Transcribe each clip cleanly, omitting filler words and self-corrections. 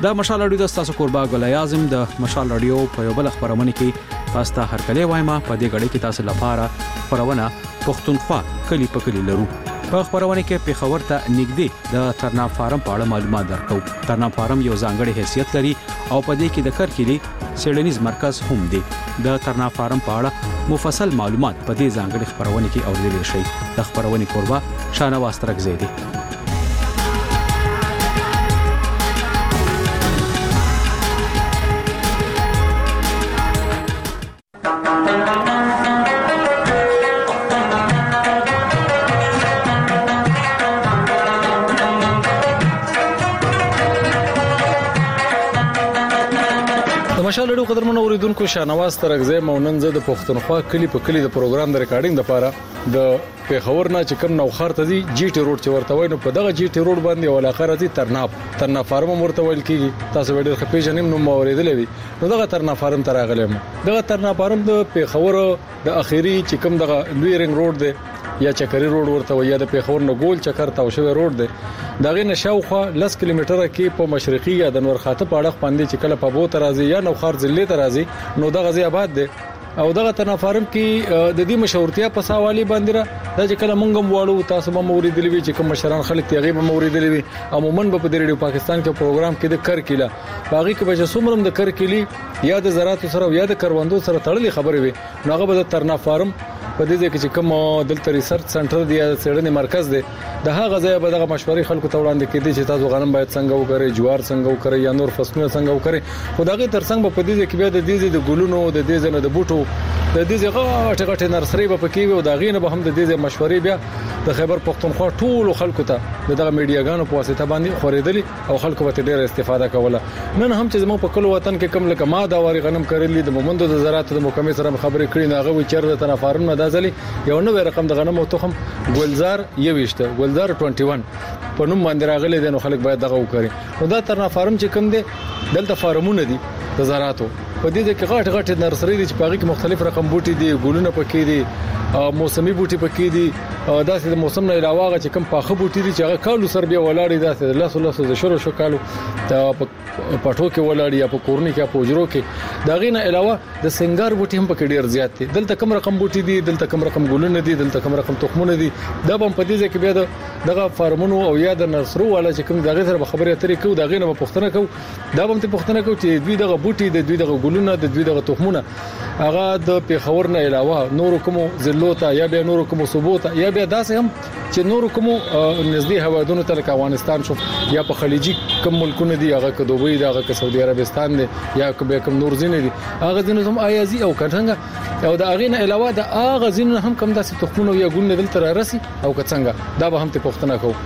د مشال رادیو د تاسو قربا ګل اعظم د مشال رادیو په یو بل خبرونه کې تاسو هر کله وایم په دې غړي کې تاسو لپاره خبرونه پښتونخوا کلی په کلی لرو. په خبرونه کې پیښور ته نږدې د ترنا فارم په اړه معلومات درکو. ترنا فارم یو ځانګړی حیثیت لري او په دې کې د کرکلی سیډنیز مرکز هم دی. د ترنا فارم په اړه مفصل معلومات په دې ځانګړي خبرونه کې اوریدل شي. د خبرونه قربا شانواز ترکزی دی. مشال رادیو قدرمنو اوریدونکو شانواز ترکزی مونن زه د پښتونخوا کلی په کلی د پروګرام د ریکارډینګ لپاره د پیښور نه چې کوم نوخار ته دي جی ټي روډ چې ورته وای نو په دغه جی ټي روډ باندې یو علاقه راځي ترنا فارم ورته ویل کیږي. تاسو وړي خپېژنې نو موریدلې وي نو دغه ترنا فارم ته راغلم. دغه ترنا فارم د پیښور د اخیری چې کوم دغه لوی رنګ روډ دی یا چکري روډ ورته وي یا د پیښور نه ګول چکر تاو شوی روډ دی. دغه نشاوخه 10 کیلومتره کې په مشرقي یا د نور خاطه په اړه باندې چې کله په بو ترازی یا نوخار ضلع ترازی نو دغه ځای آباد دی او دغه ترنا فارم کې د دې مشهورتیا په سوالي باندې را چې کله مونږ وړو تاسو به موریدلې وي چې کوم مشران خلک تیغي به موریدلې وي. عموما په ریډیو پاکستان کې پروګرام کې د کرکیلا باغی کې به څومره د کرکلی یا د زراعت سره یا د کروندو سره تړلې خبرې وي نو هغه به د ترنا فارم په دې کې چې کوم دلته ریسرچ سنټر دی یا سیډنی مرکز دی د هغه ځای به دغه مشورې خلکو ته وړاندې کړي چې تاسو غنم باید څنګه وکړي جوار څنګه وکړي یا نور فصلونه څنګه وکړي. خو دغه ترڅنګ په دې کې بیا د دې د ګلونو د دې زنه د بوټو د دې غټ غټ نرسري په کې وي او دا غینه به هم د دې مشورې بیا د خیبر پختونخوا ټول خلکو ته دغه میډیاګانو په واسطه باندې خورېدلې او خلکو به ډېر استفاده کوله. نن هم چې زموږ په کلو وطن کې کم لکه ما دا واري غنم کړلې د مومندو د زراعت د محکمې سره خبرې کړې نه هغه وچر د ترنا فارم نه دازلې یو نوې رقم د غنم او تخم ګلزار یويشته ګلزار 21 په نوم باندې راغلي دي نو خلک باید دغه وکړي. نو دا ترنا فارم چې کوم دي دلته فارمونه دي د زراعتو په دې کې غټ غټ نرسري دي چې په هغه کې مختلف رقم بوټي دي ګلونه پکې دي موسمي بوټي پکې دي داسې د موسم نه علاوه چې کوم پاخه بوټي دي چې هغه کالو سر بیا ولاړی داسې لاسو د شروع شو کالو ته پټو کې ولاړی یا په کورنۍ کې په وجرو کې دا غینه علاوه د سنگار بوټي هم پکې ډیر زیات دي. دلته کم رقم بوټي دي دلته کم رقم ګلونه دي دلته کم رقم تخمونه دي. دا هم په دې کې بیا دغه فارمونو او یا د نرسرو والا چې کوم دغه سره خبرې اترې کوي دا غینه په پښتنه کوي دا هم ته پښتنه کوي چې دوی دغه بوټي د دوی دغه ګلونه د دوی دغه تخمونه هغه د پیښور نه علاوه نور کوم ضلعو یا بیا نور کوم صوبو ته یا بیا داسې هم چې نور کوم نږدې هوادونو ته لکه افغانستان شو یا په خلیجي کوم ملکونه دي هغه که دوبۍ دی هغه که سعودي عربستان دی یا کوم نور ځینې دي هغه ځینې هم آیازي او کټنګ او د هغه نه علاوه د هغه ځینې هم کم داسې تخمونه یا ګل دلته راسي او کڅنګ دا به هم ته پښتنه کو.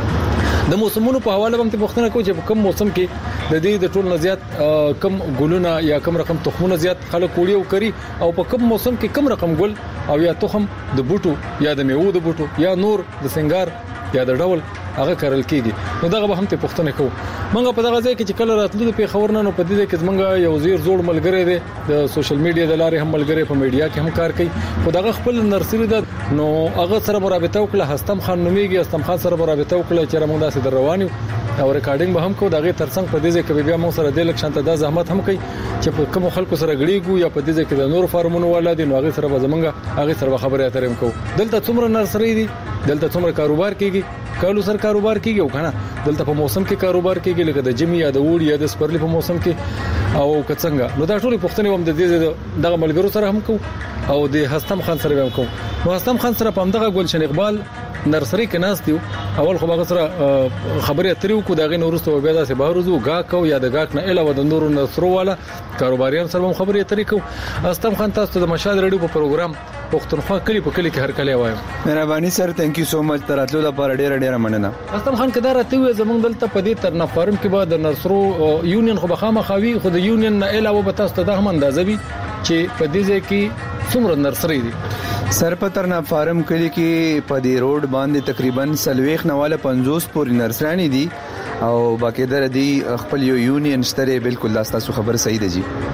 د موسمونو په حواله هم ته پښتنه کو چې کوم موسم کې د دې د ټول نه زیات کم ګلونه یا کم رقم تخمونه زیات خلک وړي او کوي او په کوم موسم کې کم رقم ګل او یا تخم د بوټو یا د میوه د بوټو یا نور د سنگار یا د ډول هغه کارل کیږي. نو دغه به هم ته پښتنه کو. منګه په دغه ځای کې چې کله راتلو د پیښور نه نو په دې کې منګه یو زیر زوړ ملګری دی د سوشل میډیا د لارې هم ملګری په میډیا کې هم کار کوي خو دغه خپل نرسري ده نو هغه سره مرابطه وکړه هستم خان نوميږي هستم خان سره مرابطه وکړه چې موږ داسې روانو او ریکارډینګ به هم کو دغه ترڅنګ په دې ځای کې بیا موږ سره د لک شانته د زحمت هم کوي چې په کوم خلکو سره غړيګو یا په دې ځای کې د نور فارمونو ولادي نو هغه سره به زمونږ هغه سره خبرې اترې کوو. دلته څومره نرسري دي دلته څومره کاروبار کیږي کالو سر کاروبار کیږي او کنه دلته په موسم کې کاروبار کیږي لکه د جمی یا د وړي یا د سپرلی په موسم کې او کڅنګ نو دا ټول پښتني هم د دې دغه ملګرو سره هم کو او د هستم خان سره هم کو. نو هستم خان سره په دغه ګلشن اقبال نرسري کې ناس دیو اول خو هغه سره خبرې اترې وکړو دغه نورسته بیا داسې بهر وزو غاک او یا د غاک نه علاوه د نورو نرسرو والا کاروباریان سره هم خبرې اترې کو. هستم خان تاسو د مشال رادیو په پروګرام پښتونخوا کلی په کلی کې هر کله وایم. مهرباني سر ثانک یو سو مچ تراتلو لپاره ډیره مننه. هستم خان کدا راته وي زمونږ دلته په دې ترنا فارم کې به د نرسرو یونین خو بخامه خوي خو د یونین نه علاوه به تاسو ته هم اندازه وي چې په دې ځای کې څومره نرسري دي. سر په ترنا فارم کلی کې په دې روډ باندې تقریبا 40 نواله 50 پورې نرسرانی دي او باقاعده دي خپل یو یونین شته بالکل تاسو خبر صحیح ده جی.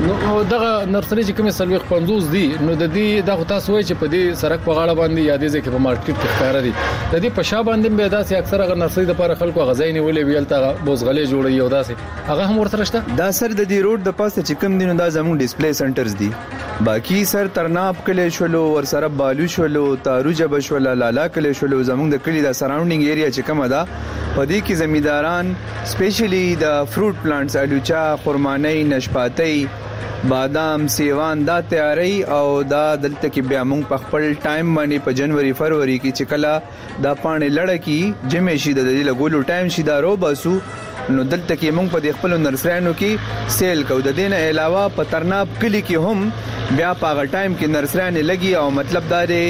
نو دغه نرسري چې کوم سلوخ 50 دي نو د دې دغه تاسو وایي چې په دې سرک په غاړه باندې یا دې ځکه په مارکیټ کې ښکار دي د دې په شا باندې به داسې اکثر هغه نرسري د لپاره خلکو غزاینې ولې ویل تا بوزغلې جوړي او داسې هغه هم ورته شته دا سر د دې روډ د پاسه چې کوم دینو دا زموږ ډیسپلی سنټرز دي باقی سر ترناب کلی شولو ور سره بالو شولو تاروجه بشولا لالا کلی شولو زموږ د کلی د سراوندینګ ایریا چې کومه ده په دې کې زمینداران سپیشلی د فروټ پلانټس الوچا خرماني نشپاتي بادام سیوان دا تیاری او دا دلته کې بیا موږ په خپل ټایم باندې په جنوري فروری کې چې کله دا پانه لړ کې جمع شي د دې لګولو ټایم شي دا رو باسو نو دلته کې موږ په خپل نرسریانو کې سیل کو د دینه علاوه په ترناب کلی کې هم بیا په ټایم کې نرسریانه لګي او مطلب دا دی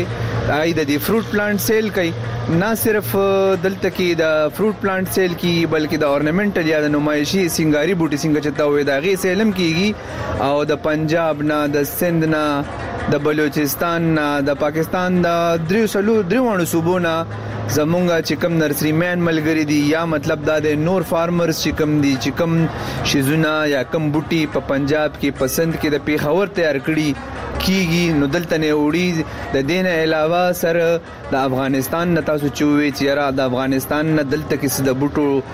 د دې فروټ پلانټ سیل کوي نه صرف دلته کې د فروټ پلانټ سیل کی بلکې د اورنامنټل یا د نمایشي سنگاري بوټي څنګه چتا وې دا غي سیلم کیږي او د پنجاب نه د سند نه د بلوچستان نه د پاکستان د دریوانو صوبونه زمونږه چې کوم نرسری مین ملګری دي یا مطلب دا د نور فارمرز چې کوم دي چې کوم شیزونه یا کوم بوټي په پنجاب کې پسند کې د پیښور تیار کړي کیږي نو دلته نه وړي د دین علاوه سره د افغانستان نه تاسو چوي چې را د افغانستان نه دلته کې د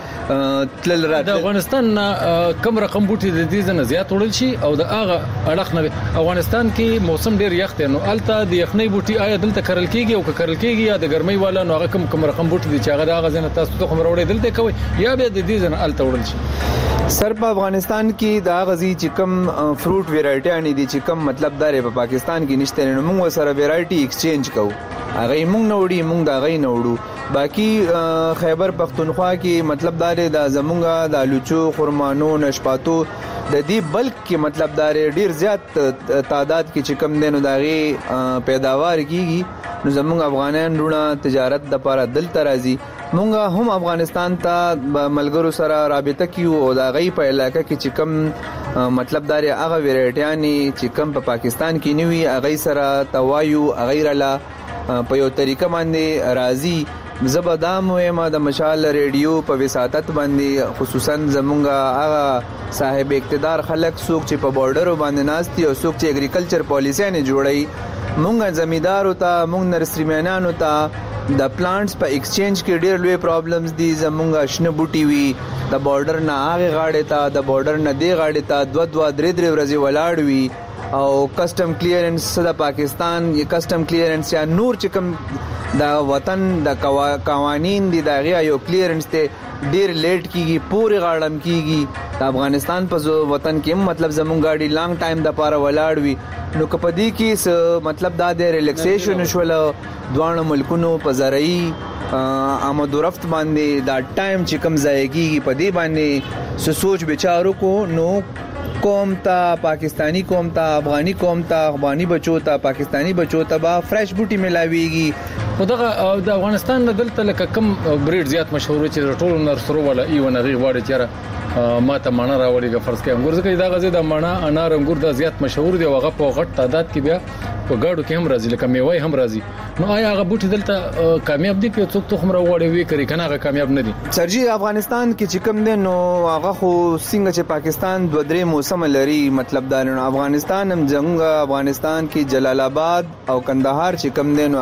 بوټو تل را د افغانستان کم رقم بوټي د دې نه زیات وړل شي او د هغه اړخ نه افغانستان کې موسم ډیر یخ دی نو الته د یخنۍ بوټي آیا دلته کرل کیږي او کرل کیږي یا د ګرمۍ والا نو هغه کم رقم بوټي دي چې هغه د هغه نه تاسو ته خبر وړي دلته کوي یا به د دې نه الته وړل شي سر په افغانستان کې دا غزي چې کم فروټ ویرایټي اني دي چې کم مطلب دار په پاکستان کې نشته نو موږ سره ویرایټي ایکسچینج کوو هغه موږ نه وړي موږ دا غي نه وړو باقي خیبر پختونخوا کې مطلب دار د زمونږه د لوچو خرمانو نشپاتو د دې بلک کې مطلب دار ډیر زیات تعداد کې چې کم دینو داغي پیداوار کیږي نو زمونږ افغانان ډونه تجارت د لپاره دلته راځي مونږه هم افغانستان ته ملګرو سره رابطه کیو او دا غي په علاقې کې چې کم مطلب دار هغه ویرایټیانی چې کم په پاکستان کې نیوي هغه سره توایو غیر لا په یو طریقه باندې راضي زبدام ما د مشال ریډیو په وساتت باندې خصوصا زمونږه هغه صاحب اقتدار خلک څوک چې په بارډر باندې ناشتي او څوک چې اګریکلچر پالیسی نه جوړي مونږه زمیندارو ته مونږ نرسریمنانو ته د پلانټس په ایکسچینج کې ډېر لوی پرابلمز دي زمونږه شنه بوټي وي د بارډر نه هغه غاړې ته د بارډر نه دی غاړې ته 2-3 ورځې ولاړ وي او کسٹم کلیرنس د پاکستان یا کسٹم کلیرنس یا نور چې کوم د وطن د قوانین دي دا غي یو کلیرنس ته ډیر لیټ کیږي پورې غاړم کیږي د افغانستان په وطن کې مطلب زمونږ گاډي لانګ ټایم د پاره ولاړ وي نو کپدی کې مطلب دا د ریلیکسیشن شول دوه ملکونو په زرعي آمد و رفت باندې دا ټایم چې کم ځایږي په دې باندې سوچ بچارو کو نو قوم ته پاکستانی قوم ته افغانی قوم ته افغانی بچو ته پاکستانی بچو ته با فرش بوټي ملاويږي خدغه د افغانستان د دلته لکه کم بریډ زیات مشهور چې ټول نرسرو ولا ایونه غي واړي چیرې ما ته مانا راوړي فرض کې انګور ځکه دا غزه د مانا انار انګور د زیات مشهور دي وغه په غټ تعداد کې بیا په گاډو کې هم راځي لکه میوه هم راځي نو آیا هغه بوټي دلته کامیاب دي که څوک تخم راوړي وي کړي کنه هغه کامیاب نه دي سرجی افغانستان کې چې کوم دي نو هغه خو څنګه چې پاکستان 2-3 موسم لري مطلب دا نو افغانستان هم څنګه افغانستان کې جلال آباد او کندهار چې کوم دي نو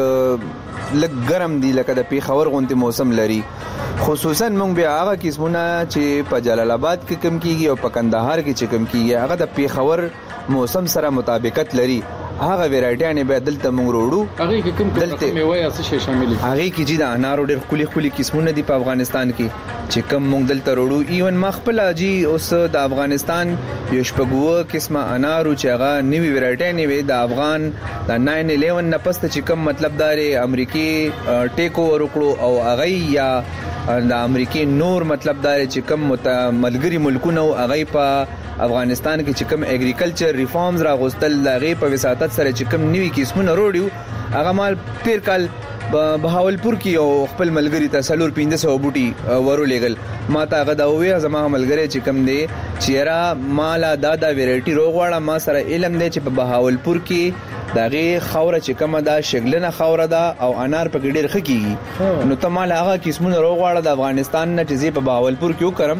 هغه لګ ګرم دي لکه د پیښور غونډه موسم لري خصوصا موږ بیا هغه قسمونه چې په جلال آباد کې کم کیږي او په کندهار کې چې کم کیږي هغه د پیښور موسم سره مطابقت لري هغه ویرایټیانه به دلته موږ وروړو هغه کې کوم میوه یا څه شامل دي هغه کې چې د انارو ډېر خولي قسمونه دي په افغانستان کې چې کوم موږ دلته وروړو ایون مخبل اجي اوس د افغانستان یو شپږو قسمه انارو چې هغه نوی ویرایټی نه د افغان د 9/11 نه پسته چې کوم مطلب دار امریکای ټیک اوور وکړو او هغه یا د امریکای نور مطلب دار چې کوم ملګری ملکونه او هغه په افغانستان کې چې کوم اګریکلچر ریفارمز راغوستل دغه په وساتت سره چې کوم نوی قسمونه وروړو هغه مال تیر کال بهاولپور کې او خپل ملګری ته 350 بوټي ورولېګل ما ته هغه دا وې زما ملګری چې کوم دی چیرې مالا دادا ویرایټي روغواړه ما سره علم دی چې په بهاولپور کې دغه خوره چې کومه دا شګلنه خوره ده او انار په ګډیر خکېږي نو ته مال هغه قسمونه روغواړه د افغانستان نه چې په بهاولپور کې وکړم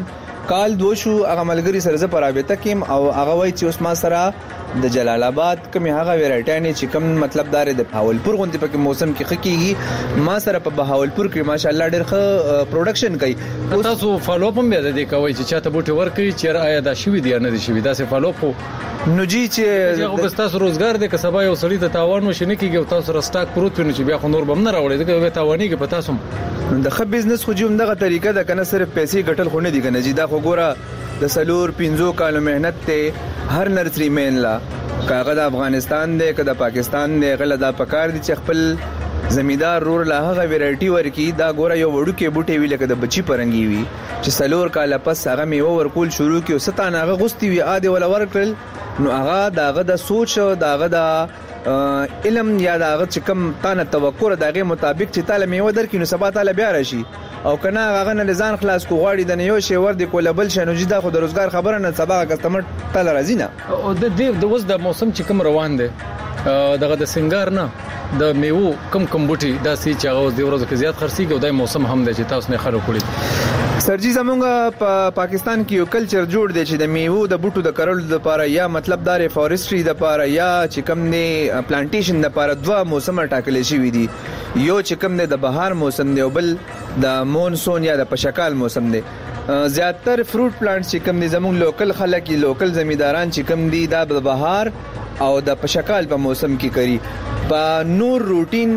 کال دو شو هغه ملګری سره ز پرابطه کیم او هغه وای چې اوس ما سره د جلال آباد کوم هغه ویرایټی چې کوم مطلب دار د بهاولپور غونډه په موسم کې خکېږي ما سره په بهاولپور کې ماشاءالله ډېر ښه پروډکشن کوي. تاسو فالو اپ هم بیا د کوي چې چاته بوټي ورکړي چې آیا دا شوی دی نه دی شوی دا سه فالو اپ نو جی چې هغه بس تاسو روزګار د کسبا یو سړی ته تاوان وشنه کیږي او تاسو رسټاک پروت ونه چې بیا خو نور بم نه راوړي دا به تاوانی کې پتا سم د خپ بزنس خو جوم دغه طریقه ده کنه صرف پیسې ګټل خو نه دي کنه جی دا خو ګوره د سلور 15 کالو مهنت ته هر نرسری مین لا کاغه د افغانستان دی که د پاکستان دی غل دا پکار دي چې خپل زمیدار رور لا هغه ویرایټي ورکی دا ګوره یو وړو کې بوټي وی لکه د بچی پرنګي وی چې سلور کاله پس هغه میوه ورکول شروع کیو ستانه هغه غستی وی اده ولا ورکل نو هغه داغه د سوچ داغه د علم یا داغه چې کوم تانه توقع دغه مطابق چې تعالی میوه درکې نو سبا تعالی بیا راشي او کنه هغه نه لزان خلاص کو غواړي د یو شی ور دی کول بل شنو جدا خو د روزګار خبره نه سبا کسٹمر تعالی راځي نه او د دې د وس د موسم چې کوم روان دی دغه د سنگار نه د میوه کم بوټي دا سي چې هغه د ورځو کې زیات خرسي او د موسم هم دی چې تاسو نه خلک کړی سرجی زمونږ په پاکستان کې یو کلچر جوړ دی چې د میوه د بوټو د کرلو لپاره یا مطلب دار فورستري د لپاره یا چې کوم نه پلانټیشن د لپاره دوه موسمه ټاکل شوی دي یو چې کوم نه د بهار موسم دی او بل د مونسون یا د پشکال موسم دی زیاتره فروټ پلانټس چې کوم دي زموږ لوکل خلک لوکل زمیداران چې کوم دي د بهار او د پشکال په موسم کې کوي په نور روټین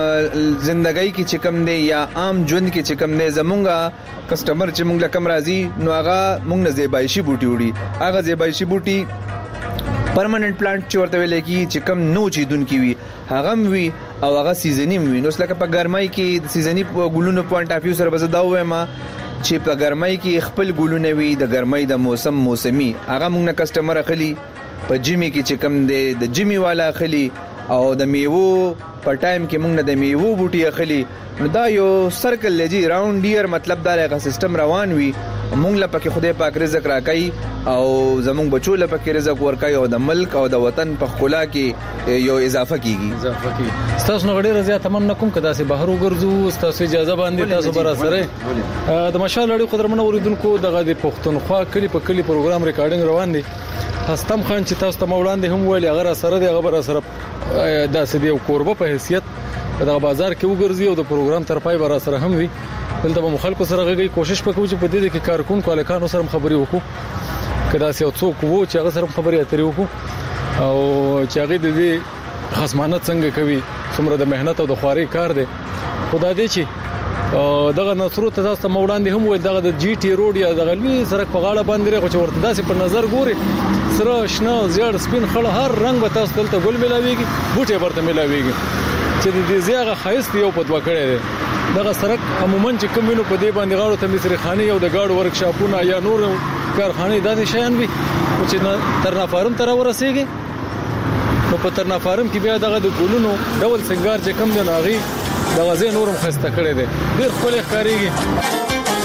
زندګۍ کې چې کوم دی یا عام ژوند کې چې کوم دی زمونږه کسٹمر چې مونږ لکم راځي نو هغه مونږ نه زیبایشي بوټي وړي هغه زیبایشي بوټي پرمننت پلانټ چې ورته ویل کی چې کم نو چې دن کی وي هغه وي او هغه سیزنی وي نو لکه په ګرمای کې د سیزنی ګلونو پوینټ اف ویو سره بز دا وایم چې په ګرمای کې خپل ګلونه وي د ګرمای د موسمي هغه مونږ نه کسٹمر اخلي په جمی کې چې کم دی د جمی والا اخلي او د میوه په ټایم کې مونږ د میوه بوټي اخلي نو دا یو سرکل لږی راوند ډیر مطلب دا لغه سیستم روان وي مونږ لا پکې خدای پاک رزق راکړي او زمونږ بچو لا پکې رزق ورکړي او د ملک او د وطن په خلا کې یو اضافه کیږي تاسو نو ډیر زیات تمنا کوم کدا سي بهر وګرځو تاسو اجازه باندې تاسو برا سره د مشال لړۍ قدرمن اوریدونکو دغه د پښتونخوا کلی په کلی پروګرام ریکارډینګ روان دي هستم خان چې تاسو ته مولاند هم ویل هغه سره دی هغه برا سره داسې دی قربه په حیثیت د بازار کې وګرځي او د پروګرام تر پای برا سره هم وي دلته به مخالکو سره غږی کوشش وکړو چې په دې کې کارکون کولکانو سره خبري وکړو کدا سي څوک وو چې هغه سره خبري اترې وکړو او چې هغه د دې خصمانه څنګه کوي څومره د مهنت او د خواري کار دی خدای دې چې دغه نصرو ته تاسو مولاند هم وي دغه د جی ټي روډ یا دغه لوی سړک په غاړه باندې راغو چې ورته داسې په نظر ګوري سره شنه زیړ سپین خړ هر رنگ به تاسو دلته ګل ملاويږي بوټي ورته ملاويږي چې د دې زیغه خایست یو په دوه کړي دي دغه سړک عموما چې کوم وینو په دې باندې غاړو ته مصری خاني او د گاډو ورکشاپونه یا نور کارخانه داسې شیان وي چې تر نافارم تر ورسیږي نو په تر نافارم کې بیا دغه د ګلونو ډول سنگار چې کم دی ناغي د غزې نورم خسته کړي دي ډېر خپل ښکاریږي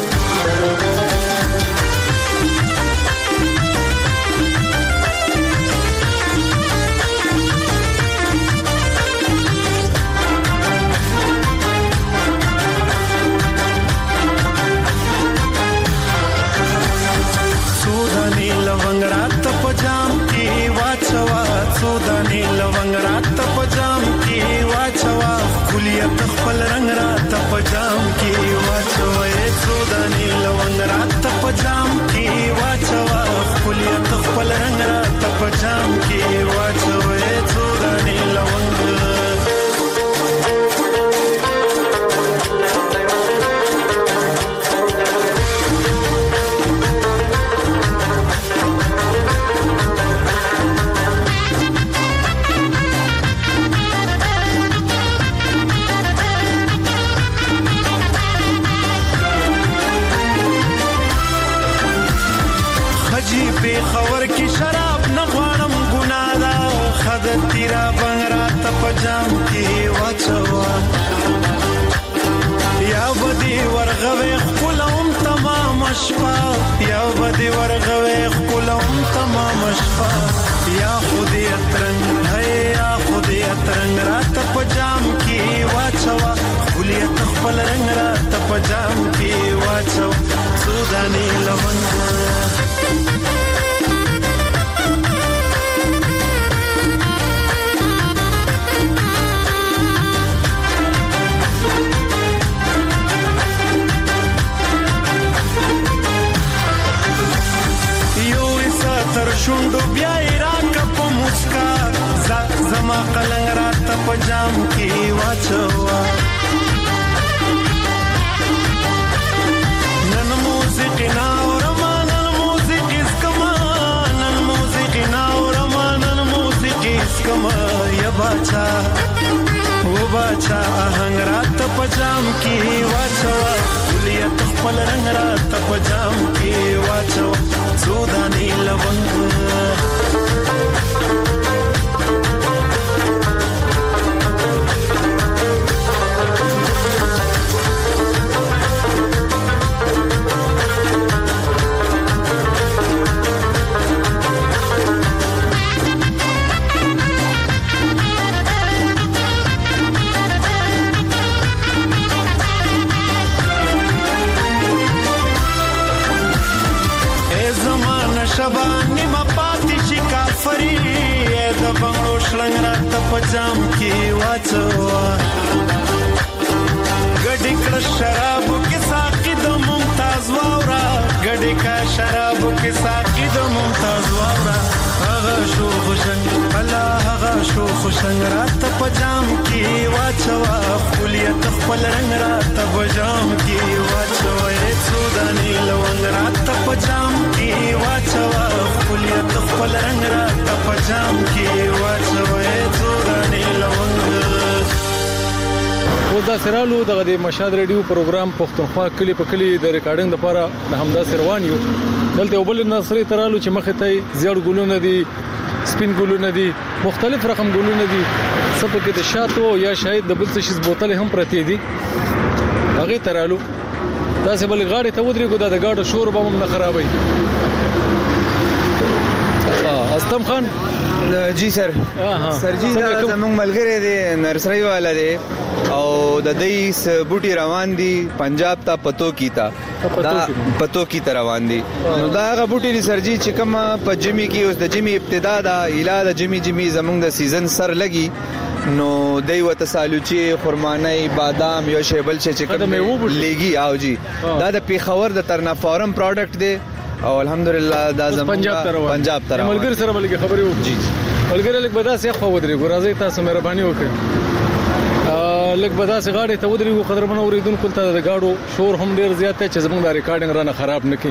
سودانی لونګ رات په جام کې واچوا سودانی لونګ رات په جام کې واچوا کلیت خپل رنگ رات په جام کې واچوا سودانی لونګ رات په جام کې واچوا کلیت خپل رنگ رات په جام کې واچوا سودانی لونګ خبر کی شراب نه غواړم ګناه ده خدای تیرا بنگرا ته پجام کی واچوا یا بدی ورغوي خپلوم تمام شپه یا بدی ورغوي خپلوم تمام شپه یا خودی اترنګ ہے یا خودی اترنګ را ته پجام کی واچوا خلیت خپل رنگ را ته پجام کی واچوا سوداني لونګ تر شوندو بیا راکا په مسکا زما قلنګ راته په جام کې واچوا نن موسیقي ناورما نن موسیقي اسکما نن موسیقي ناورما نن موسیقي اسکما یا باچا و باچا آهنګ راته په جام کې واچوا ولیا خپل رنگ راته په جام کې واچوا سوداني لونګ شبانی ما پاتې شي کافری د بنگلو شلنګ راته په جام کې واچوا ګډې کړه شرابو کې ساقي د ممتاز واورا ګډې کا شرابو کې ساقي د ممتاز واورا هغه شو خوشنګ الله هغه شو خوشنګ راته په جام کې واچوا خپلیت خپل رنگ راته په جام کې واچوا سوداني لونګ راته په جام کې واچوا خپلیت خپل رنگ راته په جام کې واچوا سوداني لونګ و دا سرالو دغه مشاد ریډیو پروګرام پښتونخوا کلی په کلی د ریکارډینګ لپاره د همدا سروان یو دلته وبل نصری ترالو چې مخه ته زیړ ګلونه دي سپین ګلونه دي مختلف رقم ګلونه دي سپکه د شاتو یا شاید د بل څه شي بوتل هم پرتی دي هغه ترالو تاسو بل غاړي ته ودرېګو دا د غاړو شور به هم نه خرابوي استم خان جی سر سر جی دا زموږ ملګری دی نرسری والا دی او د دې بوټي روان دي پنجاب ته پتو کیتا روان دي نو دا غ بوټي دي سر جی چې کوم په جمی کې اوس د جمی ابتدا دا اله د جمی زموږ د سیزن سر لګي نو دی وته سالوچي خرمانای بادام یو شی بل شي چې کوم لګي او جی دا د پیښور د ترنا فارم پروډکټ دی او الحمدلله دا زموږ پنجاب ته ملګری سره بلګي خبرې وکړي جی ملګری لکه بدا سه خو ودرې ګورازي تاسو مهرباني وکړئ لکه بدا سه غاړي ته ودرې قدرمن اوریدونکو ته د غاړو شور هم ډیر زیات دی چې زموږ د ریکارډینګ رانه خراب نکړي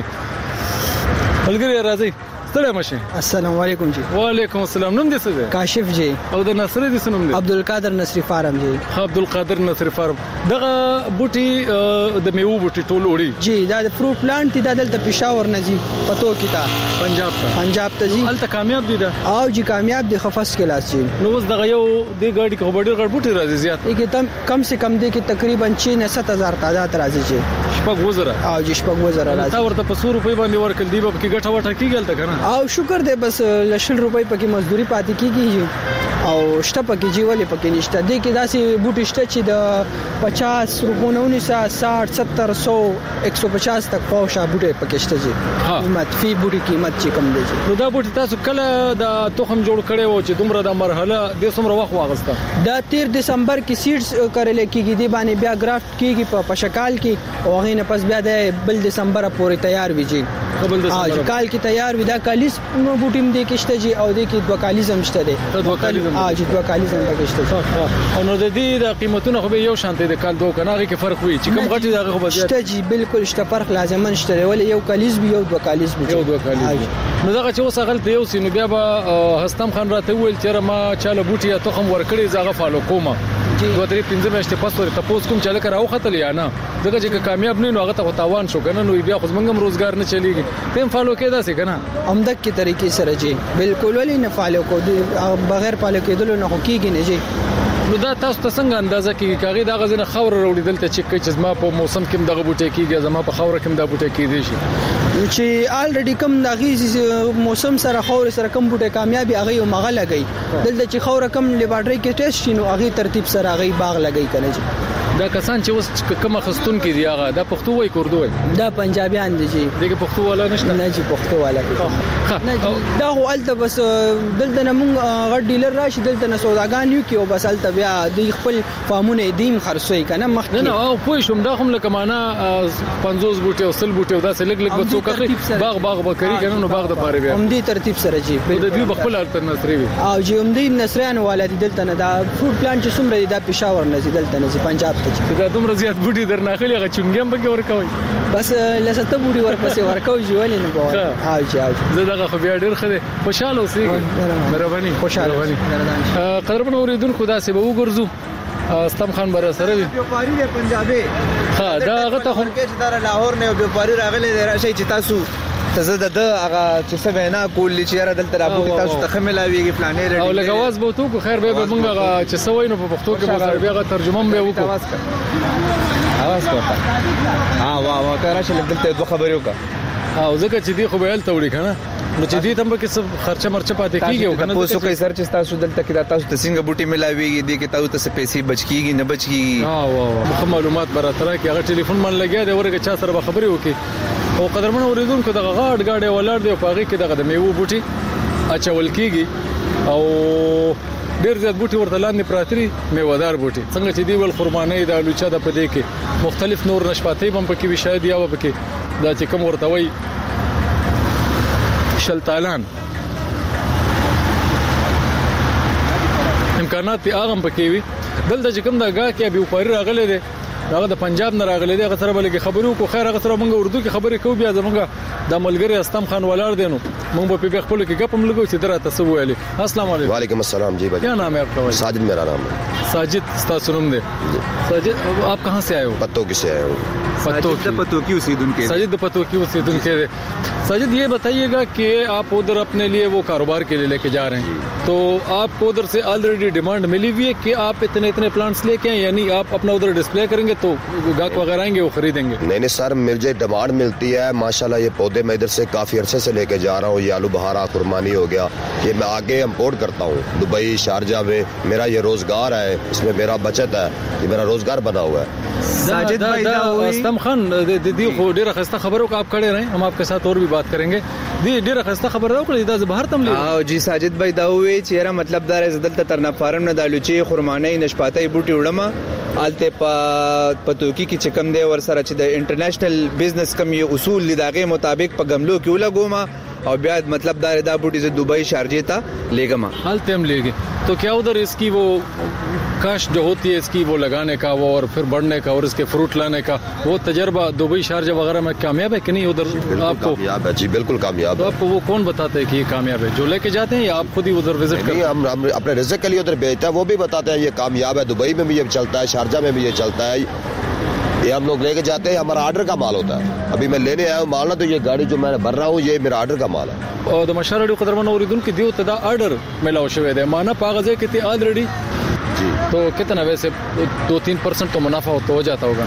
ملګری راځي ستړی مشه السلام علیکم جی وعلیکم السلام نوم دې څه دی کاشف جی او د نصری دې څه نوم دی عبدالقادر نصری فارم جی عبدالقادر نصری فارم دغه بوټي د میوه بوټي ټول وړي جی دا د فروټ پلانټ دی دلته پېښور نه جی پتو کیتا پنجاب ته جی هلته کامیاب دي دا او جی کامیاب دي خفص کلاس جی نو اوس دغه یو د ګاډي کو بډیر غړ بوټي راځي زیات کې کم سے کم دی کې تقریبا 6-7,000 تعداد راځي جی شپږ وزره او جی شپږ وزره راځي تا ورته په 100 روپۍ باندې ورکړ دی په کې ګټه وټه کیږي تل کنه او شکر دې بس لشل روپۍ پکې مزدوري پاتې کیږي او شته پکې جیولې پکې نشته دي کې داسې بوټي شته چې د 50 روپو نه 60 70 100 150 تک پوښه بوټي پکې شته جی قیمت فی بوټي قیمت چې کم دی نو دا بوټي تاسو کله د تخم جوړ کړي وو چې دومره د مرحله د څومره وخت واغسته دا 13 دسمبر کې سیډز کړل کېږي دی باندې بیا گرافت کېږي په پشکال کې او غینه پس بیا د بل دسمبر پورې تیار ویږي قبل دسمبر کال کې تیار وي دا کالیز نو بوټیم دی کې شته جی او د کې دوه کالیزم شته دی دوه کالیزم جی دوه کالیزم پکې شته او نو د دې د قیمتونو خو به یو شانته د کال دوه کناغه کې فرق وي چې کوم غټي دغه خو به شته جی بالکل شته فرق لازمن شته ولې یو کالیز به یو دوه کالیز به یو دوه کالیز نو دغه چې اوس غلط یو سینو بیا به هستم خان راته ویل چې ما چاله بوټي یا تخم ورکړي زغه فالو کومه دوه درې پنځه میاشتې پس ورته تاسو کوم چاله کراو خطر یا نه دغه چې کامیاب نه نو هغه ته تاوان شو کنه نو بیا خو زمونږ روزګار نه چلیږي تم فالو کېدا سي کنه عمدک کی طریقې سره جی بالکل ولې نه فالو کو بغیر فالو کېدل نه کېږي نه جی نو دا تاسو ته څنګه اندازه کیږي کاغی دا غزنه خاور وروړي دلته چې ما په موسم کې دغه بوټي کیږي زما په خاور کې دغه بوټي کیږي شي چې الریډي کم دغه موسم سره خاور سره کم بوټي کامیابی هغه یو مغه لګي دلته چې خاور کم لیبارټری کې ټیسټ شینو هغه ترتیب سره هغه باغ لګي کنه جی دا کسان چې اوس کوم خستون کې دی هغه دا پښتو وای کوردو وای دا پنجابیان دي جی دغه پښتو والا نشته نه جی پښتو والا نه دا هو الته بس دلته نه مونږ غټ ډیلر راشي دلته نه سوداګان یو کې او بس الته بیا د خپل فارمونه دیم خرڅوي کنه مخ نه او پوه شوم دا هم لکه معنا 50 بوټي او 100 بوټي او دا څه لګ لګ بچو کوي باغ بکری کنه نو باغ د پاره بیا هم دې ترتیب سره جی د دې بخپل الټرناتیوي وي او جی هم دې نصریان والدي دلته نه دا فروټ پلانټ چې څومره دا پېښور نه زی دلته نه زی پنجاب ته دا دومره زیات بوټي درناخلي هغه چونګم به ورکوي بس لسته بوټي ورپسې ورکوي جی ولې نه بوه ها جی زه دا خو بیا ډیر خله خوشاله اوسې مهرباني خوشاله قدرمن اوریدونکو دا سه به وګرځو استم خان بر سره دی بیوپاری دی پنجابي ها دا هغه ته هم کې چې دا لاهور نه بیوپاری راغلي دی راشي چې تاسو تزه د هغه چې څه وینا کول چې را دلته راځي تاسو ته خملاویږي پلانې لري او لګواز به تو خیر به مونږه چې سوي نو په پښتو کې به بیا ترجمه به وکړو आवाज کوه ها وا کارا چې دلته دوه خبرې وکړه او ځکه چې دی خو به ال توړي کنه نو چې دې تم کې څه خرچه مرچه پاتې کیږي او کنه تاسو کوئی سر چې تاسو دلته کې تاسو ته څنګه بوټي ملاويږي دې کې تاسو ته پیسې بچ کیږي نه بچ کیږي وا معلومات براتره کې هغه ټلیفون من لګیا دی ورګه چا سره خبرې وکي او قدرمن اوریدونکو دغه غاډ غاډه ولر دی په هغه کې دغه د میوه بوټي اچول کیږي او ډیر زیات بوټي ورته لاندې پراتري میوهدار بوټي څنګه چې دی ول خرمانه د الوچا د پدې کې مختلف نور نشپاتې بم پکې وي شاید یا پکې دا چې کوم ورته وي شلتالان امکانات په اغم پکې وي دلته چې کوم دا غا کې به وپاری راغلي دي دا د پنجاب نه راغلي دي غسر بلګي خبرو کو خیر غسر مونږ اردو کې خبرې کوو بیا زمونږ د ملګری استم خان ولار دینو مونږ په خپل کې غپم لګو چې درته سو ویلي السلام علیکم وعلیکم السلام جی بھائی کیا نام ہے آپ کا؟ ساجد میرا نام ہے ساجد استاسنم دے ساجد آپ کہاں سے آئے ہو؟ پتو کی سے آئے ہو پتو کی اوسیدونکو ساجد پتو کی اوسیدونکو ساجد یہ بتائیے گا کہ آپ ادھر اپنے لیے وہ کاروبار کے لیے لے کے جا رہے ہیں تو آپ کو ادھر سے آلریڈی ڈیمانڈ ملی ہوئی ہے کہ آپ اتنے پلانٹس لے کے ہیں یعنی آپ اپنا ادھر ڈسپلے کریں گے تو گاہک وغیرہ آئیں گے وہ خریدیں گے؟ نہیں سر مجھے ڈیمانڈ ملتی ہے ماشاءاللہ یہ پودے میں ادھر سے کافی عرصے سے لے کے جا رہا ہوں یہ آلو بہارا خرمانی ہو گیا یہ میں آگے امپورٹ کرتا ہوں دبئی شارجہ میں میرا یہ روزگار ہے اس میں میرا بچت ہے یہ میرا روزگار بنا ہوا ہے ساجد بھائی استم خان دی خو ډیره خسته خبرو کا آپ کھڑے رہیں ہم آپ کے ساتھ اور بھی بات کریں گے دی ډیره خسته خبر راوړی دا بهر تم لې او جی ساجد بھائی دا وی چې را مطلب دا زدل ترنا فارم نه د لوچي خرمانه نشپاتای بوټي وړم آلته پتوکی کی چکم دی ور سره چې د انټرنیشنل بزنس کم یو اصول لداغه مطابق په گملو کې ولګوما اور بیا مطلب دا بوټي سے دبئی شارجہ تا لےګما حالت ہم لے گئے تو کیا ادھر اس کی وہ کاشت جو ہوتی ہے اس کی وہ لگانے کا وہ اور پھر بڑھنے کا اور اس کے فروٹ لانے کا وہ تجربہ دبئی شارجہ وغیرہ میں کامیاب ہے کہ نہیں ادھر آپ کو؟ کامیاب ہے جی بالکل کامیاب ہے. تو آپ کو وہ کون بتاتے ہیں کہ یہ کامیاب ہے جو لے کے جاتے ہیں یا آپ خود ہی ادھر وزٹ کرتے ہیں؟ ہم اپنے رزق کے لیے ادھر بھیجتے ہیں وہ بھی بتاتے ہیں یہ کامیاب ہے دبئی میں بھی یہ چلتا ہے شارجہ میں بھی یہ چلتا ہے یہ ہم لوگ لے کے جاتے ہیں ہمارا آرڈر کا مال ہوتا ہے ابھی میں لینے آیا ہوں مال نا تو یہ گاڑی جو میں بھر رہا ہوں یہ میرا آرڈر کا مال ہے او د مشارډو قدرمن اوریدونکو دیو ته دا آرڈر ملاو شوی دی معنا پاغزه کې ته آلریڈی جی تو کتنا ویسے 2-3% تو منافع ہو جاتا ہوگا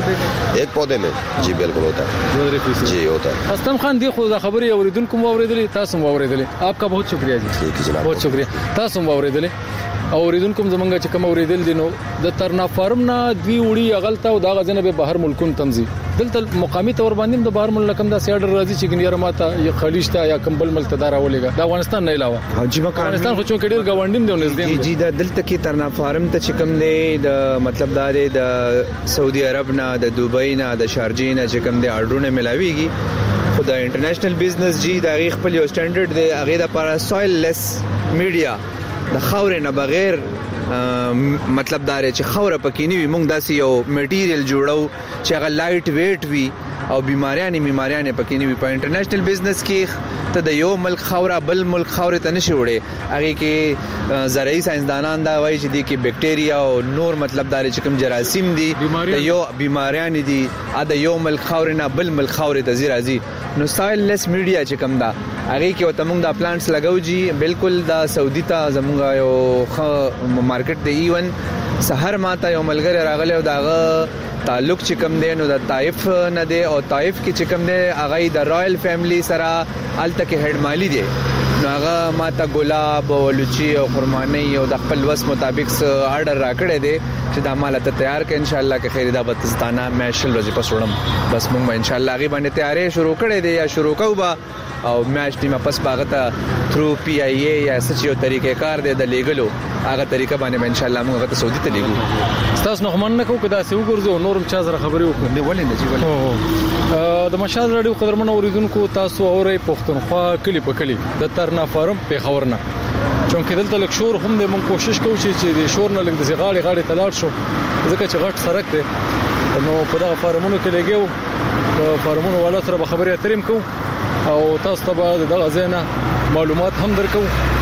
ایک پودے میں جی بالکل ہوتا ہے جی ہوتا ہے. استم خان دی خو دا خبري اوریدونکو اوریدلې تاسو اوریدلې آپ کا بہت شکریہ جی بہت شکریہ تاسو اوریدلې اوریدونکو زمونږ چې کوم اوریدل دي نو د ترنا فارم نه دی وړي اغلتا او دا غزنه به بهر ملکون تنظیم دلته مقامی تور باندې د بهر ملک کم دا سیاډر راځي چې ګنیر ماته یا خلیجتا یا کمبل ملک تدار ولېګا د افغانستان نه علاوه حاجی افغانستان خو چون کډیر گاونډیم دی نږدې جی دا دلته کې ترنا فارم ته چې کوم دی د مطلب دا دی د سعودي عرب نه د دبئی نه د شارجې نه چې کوم دی آرډرونه ملاويږي خو د انټرنیشنل بزنس جی دا غي خپل یو سټانډرډ دی هغه د لپاره سویل لیس میډیا د خاورې نه بغیر مطلب دا چې خوره پکې نه وي موږ داسې یو میټیریل جوړو چې هغه لایټ ویټ وي او بیماریاں پکې نه وي په انټرنیشنل بزنس کې ته د یو ملک خوره بل ملک خوره ته نشي وړي هغه کې زرعي ساينسدانان دا وایي چې د کې بکټیریا او نور مطلب دا چې کوم جراثیم دي د یو بیماریاں دي د یو ملک خوره نه بل ملک خوره ته راځي نو سایل لیس میډیا چې کوم دا هغه کې وته موږ د پلانټس لګاو جی بالکل دا سعودي ته زموږ یو مارکیټ دی ایون سحر ماته یو ملګری راغلی او داغه تعلق چې کوم دی نو د طائف نه دی او طائف کې چې کوم دی هغه د رائل فیملی سره الته کې هډ مالی دی هغه ماته ګلاب او لوچي او خرماني او د خپل وس مطابق آرډر راکړی دی چې دا مال ته تیار کړي ان شاء الله کې خیر دا بتستانه مې شل ورځې پس وړم بس موږ ان شاء الله غي باندې تیارې شروع کړې دي یا شروع کوو او میاش ټیم پس باغته تھرو پی ای ای یا سچيو طریقې کار دی د لیګلو هغه طریقه باندې ان شاء الله موږ ته سعودي ته لیګو تاسو نو هم نه کو کدا سی وګرځو نورم چا سره خبرې وکړو دی ولې نه جی ولې د مشال رادیو قدرمن اوریدونکو تاسو اوري پښتونخوا کلی په کلی د ترنا فارم په خبرنا چونکې دلته لک شور هم د مون کوشش کوو چې د شور نه لګ د غاړي غاړي تلاړ شو ځکه چې غټ سرک دی نو په دغه فارمونو کې لګیو فارمونو والا سره خبرې اتریم کو او تاسو ته به دغه ځای معلومات هم درکو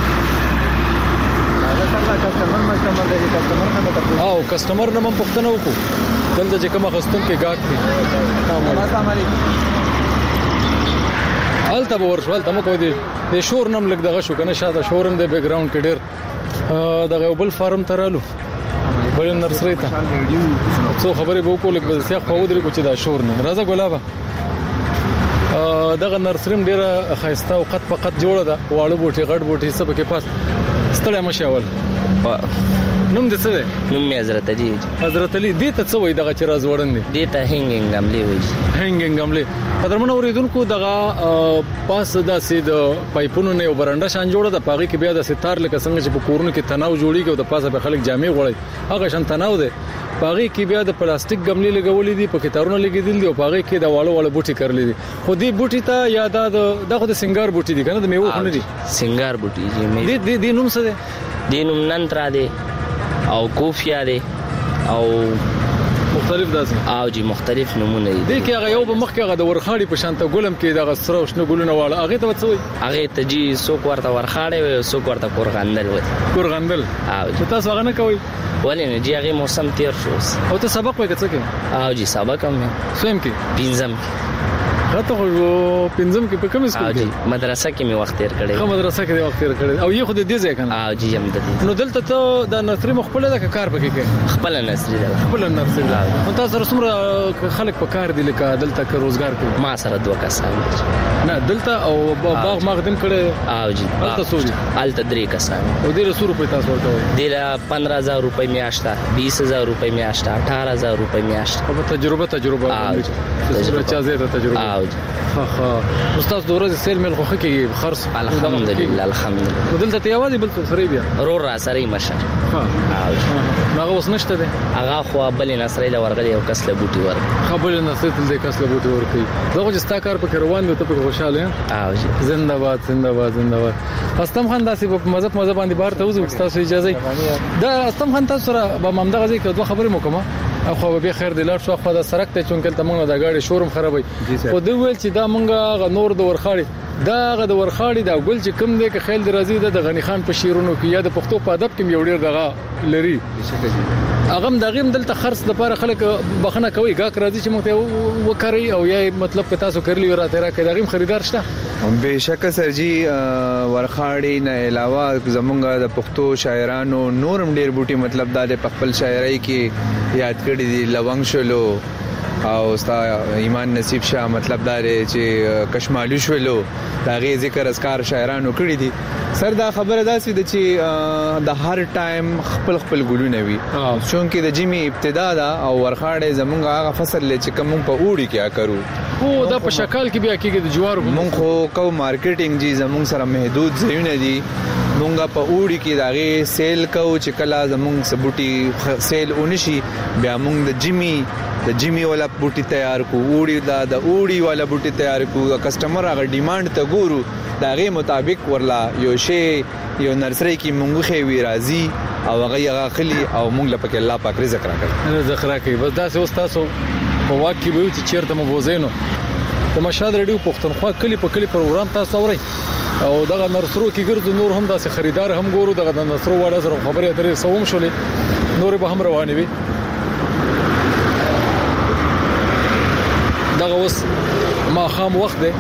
او کسٹمر نه من پښتنه وکړو دلته چې کومه غستون کې گاټ دي السلام علیکم حالته به ورشول ته مکو دي د شور نم لګ دغه شو کنه شاده شورم د بیک گراوند کې ډیر دغه بل فارم ترالو بل نرسری ته څو خبرې به وکړو لکه بل سیاق په ودرې کو چې دا شور نه راځه ګلابه دغه نرسریم ډیره خاصه او قط په قط جوړه ده واړه بوټي غټ بوټي سب کې پاس ستړی مشاول نوم دې څه دی؟ نوم مې حضرت علي. حضرت علي دې ته څه وایي دغه چې راز وړاندې؟ دې ته هینګینګ عملي وایي. هینګینګ عملي. قدرمن اوریدونکو دغه پاس داسې د پایپونو نه یو برانډه شان جوړه ده پاغي کې بیا د ستار لکه څنګه چې په کورونو کې تناو جوړیږي او د پاسه به خلک جامې غوړي هغه شان تناو ده پاغي کې بیا د پلاستیک غملې لګولې دي په کتارونو لګېدل دي او پاغي کې د واړو واړو بوټي کړلې دي خو دې بوټي ته یا دغه د سنگار بوټي دي کنه د میوه خونه دي سنگار بوټي دي دې نوم څه دی؟ دې نوم ننترا دی او کوفیا دی او مختلف داسې او جی مختلف نمونه دي. دې کې هغه یو به مخکې هغه د ورخاړي په شانته ګلم کې دغه سره او شنه ګلونه واړه هغه ته څه وایي؟ هغه ته جی څوک ورته ورخاړي وي څوک ورته کورغندل وي. کورغندل او چې تاسو هغه نه کوي ولې نه جی هغه موسم تیر شو او ته سبق وکړه څه کې؟ او جی سبق هم سویم کې پینځم راته خو پنځم کې په کوم اسکول کې مدرسه کې می وخت تیر کړی خو مدرسه کې وخت تیر کړی او یو خو دې ځای کنه او جی هم د نو دلته ته د نثری مخبله د کار پکې کې خپل نثری ده خپل نثری ده نو تاسو سره څومره خلک په کار دي لکه دلته کې روزګار کوي ما سره دوه کسان نه دلته او باغ مخدم کړي او جی دلته سوري الته درې کسان او ډیر سور په تاسو ورته ډیر 15000 روپۍ میاشته 20000 روپۍ میاشته 18000 روپۍ میاشته او تجربه چا زیاته تجربه او ها استاد د ورځې سیل مل خوخه کې خرص الحمدلله الحمدلله دلته ته یوازې بل څه سره بیا رور را سره مشه هغه اوس نشته ده هغه خو بل نصرې له ورغلي او کس له بوټي ورغ خبل نصرې تل د کس له بوټي ورکي زه چې ستا کار په روان دی ته په خوشاله او زنده باد زنده باد زنده باد استم خان داسې په مزه باندې بار ته وځو تاسو اجازه دا استم خان تاسو سره به ممدغه ځای کې دوه خبرې مکمه خو به خیر دی لاړ شو خو دا سرک ته چونکل ته موږ د گاډي شورم خرابوي خو دوی ویل چې دا موږ نور د ورخاړي دا غ د ورخاړي دا ګل چې کم دی که خیل درازي د غنی خان په شیرونو کې یا د پښتو په ادب کې یو ډیر دغه لري هغه دغه دلته خرڅ د لپاره خلک بخنه کوي گاک راځي چې موږ وکړي او یا مطلب که تاسو کړلی راته راکړي دغه خریدار شته بهشکه سرجی ورخاړي نه علاوه زمونږ د پښتو شاعرانو نورم ډیر بوټي مطلب د خپل شاعرۍ کې یاد کړی دي لونګ شلو او ستا ایمان نصیب شاه مطلب دا چې کشمالو شولو دا غي ذکر اذکار شاعرانو کړی دي سر دا خبره داسې د چې د هر ټایم خپل ګلونه وي چونکه د جمی ابتدا دا او ورخاړې زمونږ هغه فصل چې کوم په اوړي کې کارو او دا په شکل کې بیا کېږي د جوارو مونږ خو کو مارکیټینګ جی زمونږ سره محدود ځایونه دي مونږه په اوړي کې داغه سیل کو چې کلا زمونږ سبوټي سیل اونشي بیا مونږ د جمی والا بوټي تیار کو اوړي د اوړي والا بوټي تیار کو کسٹمر هغه ډیماند ته ګورو داغه مطابق ورلا یو شی یو نرسری کې مونږ خې وی راځي او هغه خلی او مونږ لپاره الله پاک رزق راکړي رزق راکړي بس دا څه تاسو په واقع به چې چیرته مو بوزینو د مشهد ریډیو پښتونخوا کلی په کلی پروګرام تاسو اورئ او دغه نرسرو کې ګرځو نور هم داسې خریدار هم ګورو دغه نرسرو والا سره خبرې اترې سوم شولې نور به هم روانې وي دغه اوس ما خام وخت دی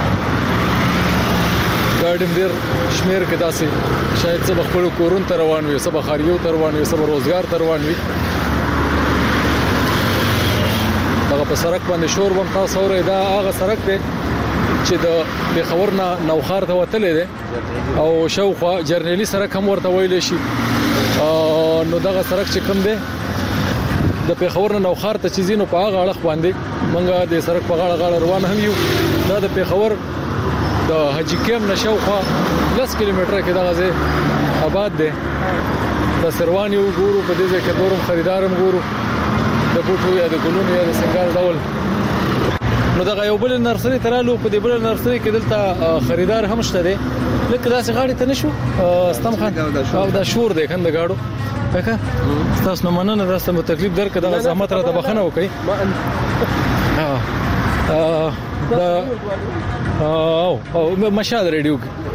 ګاډم ډیر شمیر کې داسې شاید څه خپل کورون ته روان وي څه بخاریو ته روان وي څه روزګار ته روان وي دغه په سړک باندې شور بم تاسو اورئ دا هغه سړک دی چې د پیښور نه نوخار ته وتلې ده او شاوخوا جرنیلی سړک هم ورته ویل شي. نو دغه سړک چې کوم ده د پیښور نه نوخار ته چې زینو په هغه اړه باندې منګه د سړک په غاړه روان هم یو. دا د پیښور د حاجی کیم نشاوخوا 10 کیلومتره کې دغه ځای آباد ده. د سروان یو ګورو په دې ځای کې دورم خریدارم ګورو د بوټو یا د ګلونو یا د سنگار ډول. نو دغه یو بل نرسري ترالو په دې بل نرسري کې دلته خریدار هم شته دي لکه داسې غاړي ته نشو استم خان او دا شور دی کنده گاډو پکا تاسو نو مننه تاسو ته تکلیف درکړه دا زحمت را ته بخنه وکي. او مشهد ریډیو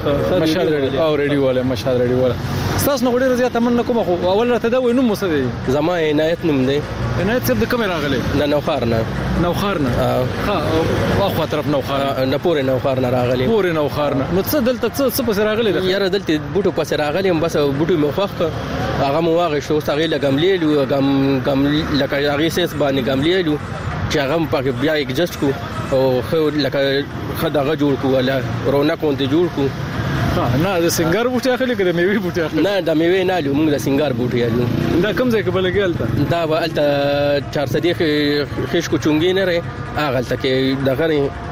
والا تاسو نو ډیر زیات تمنا کوم خو اول راته دا وینم مو څه دی زما عنایت نوم دی. عنایت څه د کوم راغلی؟ نه نوخار نه ها واخو طرف نوخار نه پورې نوخار نه راغلی نو څه دلته څه پس راغلی دی؟ یاره دلته بوټو پس راغلی بس بوټو مخ هغه مو واغې شو هغه لګملیلو غم لکه هغه سیس باندې غملیلو چې هغه پاک بیا ایگزست کو او خو لکه خدغه جوړ کو ولا رونق ونته جوړ کو. نه د سنگار بوټي اخلي کړه میوي بوټي اخلي نه د میوي نه لو موږ د سنگار بوټي یالو. دا کوم ځای کې بلګیلته دا الته 400 خېش کو چونګي نه رې اغه الته کې دغه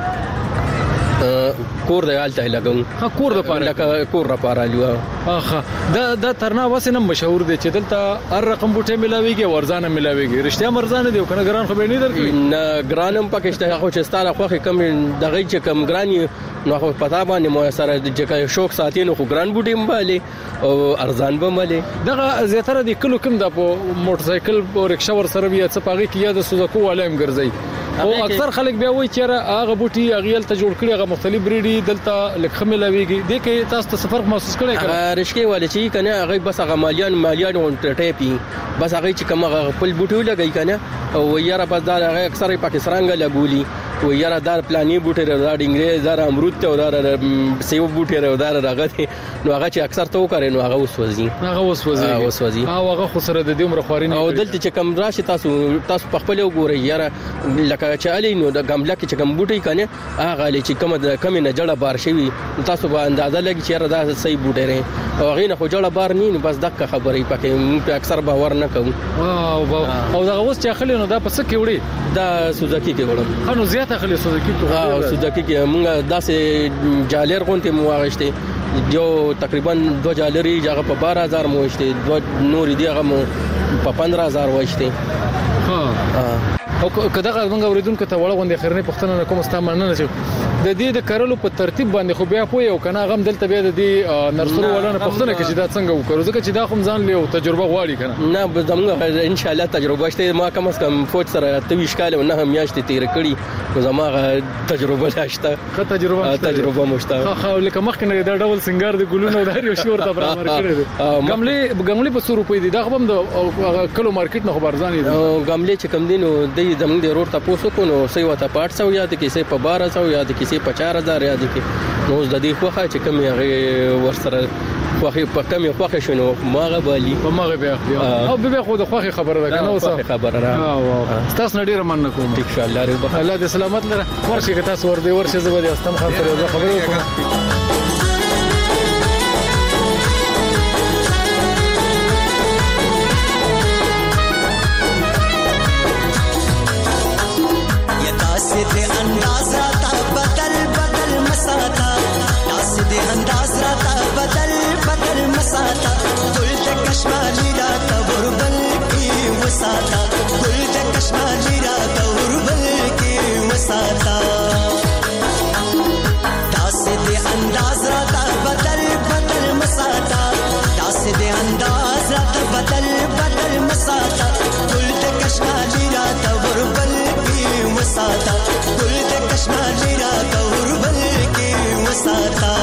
کور د الته لګم کور د پاره لکه کور را پاره لیو. دا ترنا واسه نم مشهور دي چې دلته هر رقم بوټي ملاويږي ورزانه ملاويږي. رښتیا مرزانه دی کنه ګران خو به نه درکې نه ګرانم پکشته خو چې ستاره خوخه کم دغه چې کم ګرانی نو خو پتا باندې مو سره د شوق ساتینو خو ګران بوټي مبالي او ارزان به ملي. دغه زیاتره د کلو کوم د موټر سایکل او رکشا ور سره بیا څه پاږي کې یا د سوزاکو والایم ګرځي او اکثر خلک بیا وایي چې هغه بوټي اغیل ته جوړ کړي هغه مختلف بریډي دلته لکه ملاويږي د کې تاسو ته سفر محسوس کړئ کړه رشکې والے چې کنه هغه بس هغه مالیان اون ټیپي بس هغه چې کوم خپل بوټي لګي کنه او یاره بس دا هغه اکثر پاکستان غلګولي و یاره دار پلاني بوټي دا ډنګري دا امرود ته دا سیو بوټي دا راغه نو هغه چې اکثر ته وکړي نو هغه وسوځي او هغه خو سره د دې عمر خوري او دلته چې کم راشي تاسو په خپل وګورئ یاره لکه چې علي نو د ګملا کې چې کم بوټي کنه هغه لې چې کم نه جړه بار شوی تاسو به اندازه لګی چې دا صحیح بوټي رې او هغه نه خو جړه بار نه بس دغه خبرې پکې موږ اکثر باور نه کوو. او دا اوس چې خلینو نو دا پس کې وړي دا سوزاکی کې وړم انو زیات خلې سوزاکی ته سوزاکی کې موږ داسې جالر غونته مو واغشته جو تقریبا 2 جالری هغه په 12000 مو وشته نور دی هغه مو په 15000 وشته. او کداغه موږ اوریدونکو ته وړه غونډه خیرنه پښتنه کوم استعمالونه چې د دې د کارلو په ترتیب باندې خو بیا پوي او کنه غم دلته بیا د دې نرسرو ولانه پښتنه کې چې دا څنګه وکړو ځکه چې دا خو ځان له تجربه غواړي کنه نه زموږ ان شاء الله تجربه شته ما کم از کم فوت سره 23 کال نه هم میاشتې تیر کړي نو زموږ تجربه شته تجربه مشته خو لکه مخکې نه دا ډول سنگار د ګلونو د هر یو شور ته برابر کړی دي. ګملې په 100 روپۍ دي دا خو هم د کلو مارکیټ نه خبر ځاني ګملې چې کم دینو د زموږ د روډ ته پوسو کو نو سې وته 800 یا د کیسه په 1200 یا د کیسه په 4000 یا د کې نو د دې خوخه چې کم یې ورسره خوخه په کم یې خوخه شنو ماغه بالي په ماغه بیا او به خو د خوخه خبره ده کنه اوس خبره را تاسو نډیر مننه کوم ان شاء الله الله دې سلامت لره ورشي که تاسو ورشه زبر استم خان سره خبرې وکړو. دے انداز راتا بدل مساتا داس دے انداز راتا بدل مساتا گل دے کشمالی راتا وربل کی وساتا گل دے کشمالی راتا وربل کی وساتا داس دے انداز راتا بدل مساتا داس دے انداز راتا بدل مساتا گل دے کشمالی راتا وربل وساتا گل د کشمالی راته وربل کې وساتا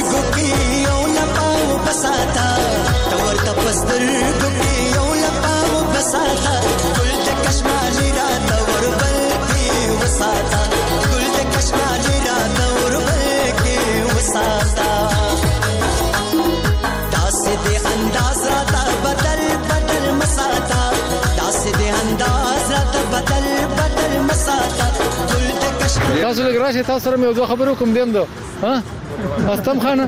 ګوکی یو لپاو بساتا تور تپستر ګوکی یو لپاو بساتا ګل د کشمالي را تور بل کې وساتا ګل د کشمالي را تور بل کې وساتا داسې د انداز را تا بدل بدل مساتا داسې د انداز را تا بدل بدل مساتا ګل د کشمالي تاسو لږ راشي تاسو سره یو دوه خبرې کوم دیم ده ها استم خان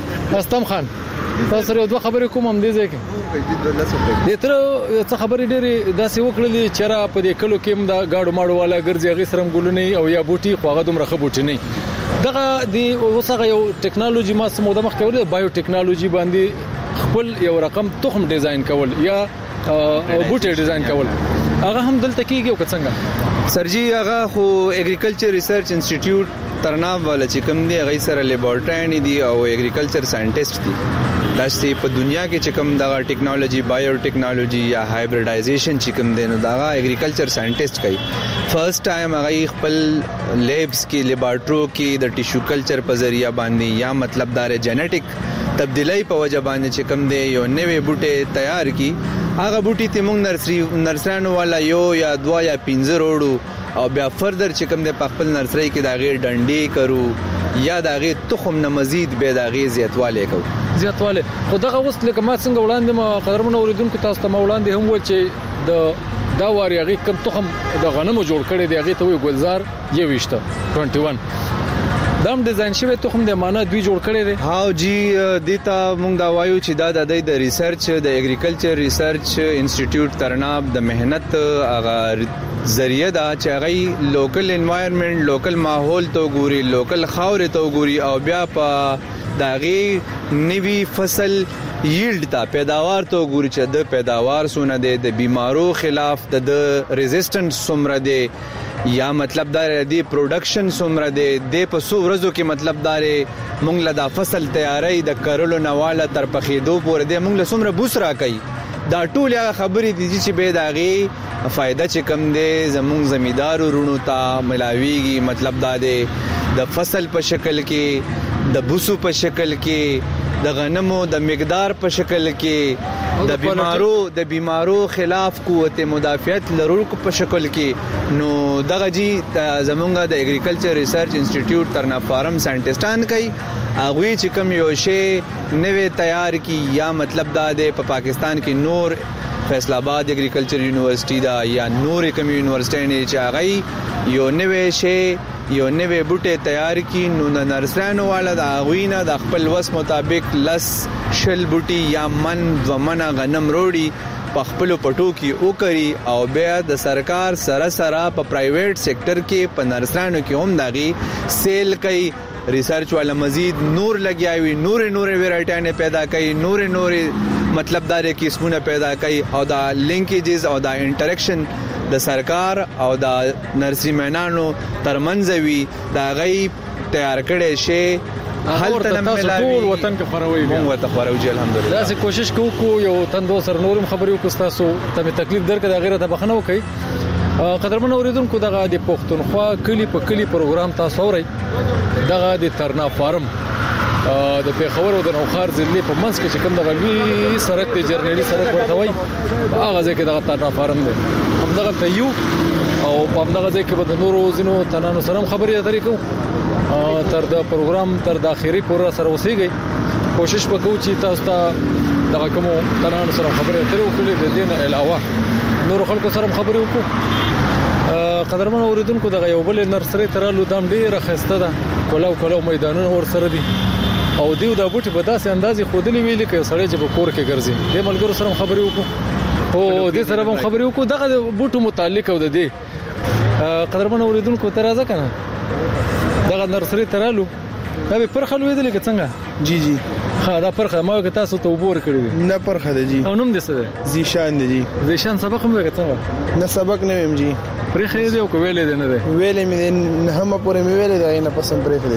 تاسو سره یو دوه خبرې کوم هم دې ځای کې د تر څه خبرې ډېرې داسې وکړلې چې را په دې کلو کې هم دا گاډو ماډو والا ګرځي هغه سره ګلونه او یا بوټي خو هغه دومره ښه بوټي نه دغه د وسغه یو ټیکنالوژي ما سموده مخ کول بایو ټیکنالوژي باندې خپل یو رقم تخم ډیزاین کول یا بوټي ډیزاین کول هغه هم دلته کېږي او څنګه سرجی هغه خو اګریکلچر ریسرچ انسټیټیوټ ترناب والا چې کوم دی هغه سره لیبارټری دي او اګریکلچر ساينټیسټ دي داسې په دنیا کې چې کوم دغه ټیکنالوژي بایو ټیکنالوژي یا هایبریډایزیشن چې کوم دی نو دغه اګریکلچر ساينټیسټ کوي فرست ټایم هغه خپل لیبس کې لیبارټرو کې د ټیشو کلچر په ذریعہ باندې یا مطلب دار جنټیک تبدیلی په وجه باندې چې کوم دی یو نوې بوټي تیار کی هغه بوټي ته موږ نرسرانو والا یو یا دوا یا 15 روړو او بیا فردر چې کوم د خپل نرسری کې دا غیر ډنډي کرو یا دا غیر تخم نه مزید به دا غیر زیاتواله کو خو دغه وست لکه ما څنګه وړاندې ما قدرمنو اوریدونکو تاسو ته وړاندې هم و چې د دا واری هغه کم تخم د غنمو جوړ کړي دی هغه ته وی ګلزار 21 دام ډیزاین شوی تخم د معنا دوی جوړ کړي دي هاو جی دیتا مونږ دا وایو چې دا د ریسرچ د اګریکلچر ریسرچ انسټیټیوټ ترناب د مهنت هغه ذریعہ دا چې هغه لوکل انوایرنمنت لوکل ماحول ته ګوري لوکل خاورې ته ګوري او بیا په داغي نوی فصل ییلډ تا پیداوار ته ګوري چې د پیداوار سونه د بیمارو خلاف د ریزिस्टेंस سمره دی یا مطلب دا دی پروډکشن سمره دی د په سو ورځو کې مطلب دا مونږ له دا فصل تیاری د کرلو نواله تر پخېدو پورې دی مونږ له سمره بوس را کوي دا ټول هغه خبرې دي چې به داغي فائدہ چې کم دی زموږ زمیدار ورونو ته ملاويږي مطلب دا دی د فصل په شکل کې د بوسو په شکل کې د غنمو د مقدار په شکل کې د بیمارو خلاف قوت مدافعت لرونکو په شکل کې نو دغه جی زمونږ د اګریکلچر ریسرچ انسټیټیوټ ترنا فارم ساينټیسټان کوي هغه چې کوم یو شی نوې تیار کی یا مطلب دا د پاکستان کې نور فیصل آباد اګریکلچر یونیورسيټي دا یا نور کوم یونیورسيټي چې هغه یو نوې شی یو نوې بوټي تیار کی نو نرسرانو والا د غوینه د خپل وس مطابق لس شل بوټي یا من ومنه غنم روړي په خپل پټو کې وکړي او بیا د سرکار سره په پرایویټ سېکټر کې په نرسرانو کې هم داغي سیل کوي ریسرچ والا مزید نور لګیاوي نور ویرایټیانه پیدا کوي نور مطلب دا قسمونه پیدا کوي او دا لینکیجز او دا انټریکشن د سرکار او د نرسي مینانو ترمنځ وی دا غي تیار کړي شي هلته ملاوي وطن کې خروي مونږ ته خروي الحمدلله دا سه کوشش کوو یو تندو سر نورم خبرې وکړو تاسو ته تکلیف درکړه د غیرت بخنه وکي قدرمن اوریدونکو دغه د پښتونخوا کلی په کلی پروګرام تاسو اورئ دغه د ترنا فارم د پیښور او د نوخار ضلع په منځ کې چې کوم د غوي سرک د جرنیلي سرک ورته وای هغه ځکه دغه ترنا فارم دی همدغه ته یو او په همدغه ځکه به د نورو زینو تنانو سره خبرې اترې کوو تر د پروګرام تر د اخیری پورې سره وسیږي کوشش وکړو چې تاسو ته دغه کوم تنانو سره خبرې اترې وکړي د دې نه علاوه نور خلکو سره خبرې وکړو قدرمن اوریدونکو دغه یو بل نرسري ترالو دام ډیره خسته ده کولو میدانونه ور سره دي او دیو دا بوټي په داسې اندازې خودلی ویل کې سړی چې په کور کې ګرځي د ملګرو سره خبرې وکړو او دې سره هم خبرې وکړو دغه بوټو متعلق او د دې قدرمن اوریدونکو ترازه کنه دغه نرسري ترالو دا به پر خلوې دي کې څنګه جی ها دا پرخه ما که تاسو ته وبور کړی نه پرخه دی جی. او نوم دې څه دی؟ زیشان دی جی. زیشان سبق هم وکړه؟ نه سبق نه ویم جی. پرخه دی او کویلې دی نه دی؟ ویلې مې نه هم پورې مې ویلې دی نه پسند پرخه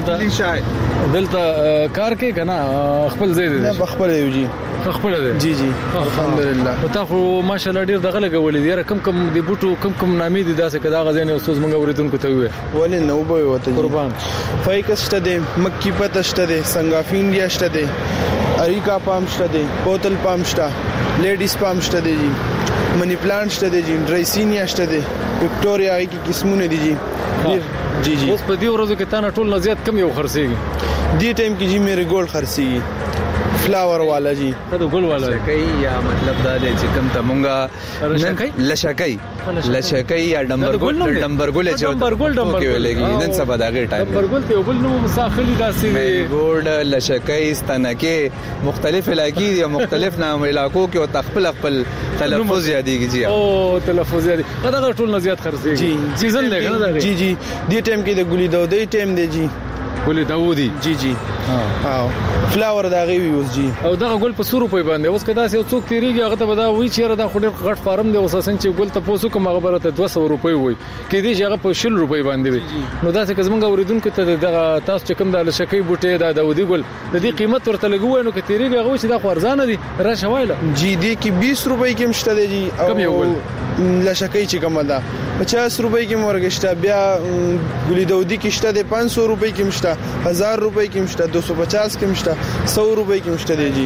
دی. دلته کار کې کنه خپل ځای دی؟ نه خپل دی جی. خپل دی جی جی الحمدلله. تا خو ماشاءالله ډیر دغه لګولې دی. کم دی بوټو کم نامې دي داسې کدا غزنه اوس موږ اوریدونکو ته وي ولې نو به وته قربان. فایکس شته دی، مکی پته شته دی، سنگاف انډیا شته دی، اریکا پام شته دی، بوتل پام شته، لیډیز پام شته دی جی، منی پلانټ شته دی جی، ډرایسینیا شته دی، وکټوریا کی قسمونه دي جی. جی جی. اوس په دې ورځو کې تا نه ټول نه زیات کم یو خرڅيږي؟ دې ټایم کې جی میری ګولډ خرڅيږي فلاور والا جی. دا ګل والا لشکای یا مطلب دا دی چې کوم ته مونږه لشکای یا ډمبرګل چې ډمبرګل ولګي نن سبا دا غي ټایم ډمبرګل ته بل نو مساخلي داسې ګولډ لشکای ستنکه مختلف علاقې دي مختلف نام علاقو کې او خپل تلفظ یادېږي جی. او تلفظ یادې دا ټول نه زیات خرڅيږي جی. سیزن دی کنه دا جی جی. دې ټایم کې د ګولي داودي ټایم دی جی. ګولي داودي جی جی. فلاور دا غي یوز جی. او دا ګل په 100 روپۍ باندې اوس کدا سه څوک تیریږي هغه ته دا وی چیرې دا خوري غټ فارم دی اساسا چې ګل ته پوسو کوم خبره ته 200 روپۍ وي کې دي چې هغه په 100 روپۍ باندې وي. نو دا څه کزمنګ اوریدونکو ته دا تاسو چې کوم د لشکې بوټي دا داودي ګل د دې قیمت ورته لګوي نو کې تیریږي هغه چې دا خورزانه دي را شوایله جی. دي کې 20 روپۍ کې مشته دی جی. کم یو ګل لشکې چې کوم ده 50 روپۍ کې مورګشته، بیا ګولي داودي کې شته د 500 روپۍ کې مشته، 1000 روپۍ کې مشته، 250 کې مشته، 100 روپۍ کې مشته دی جی.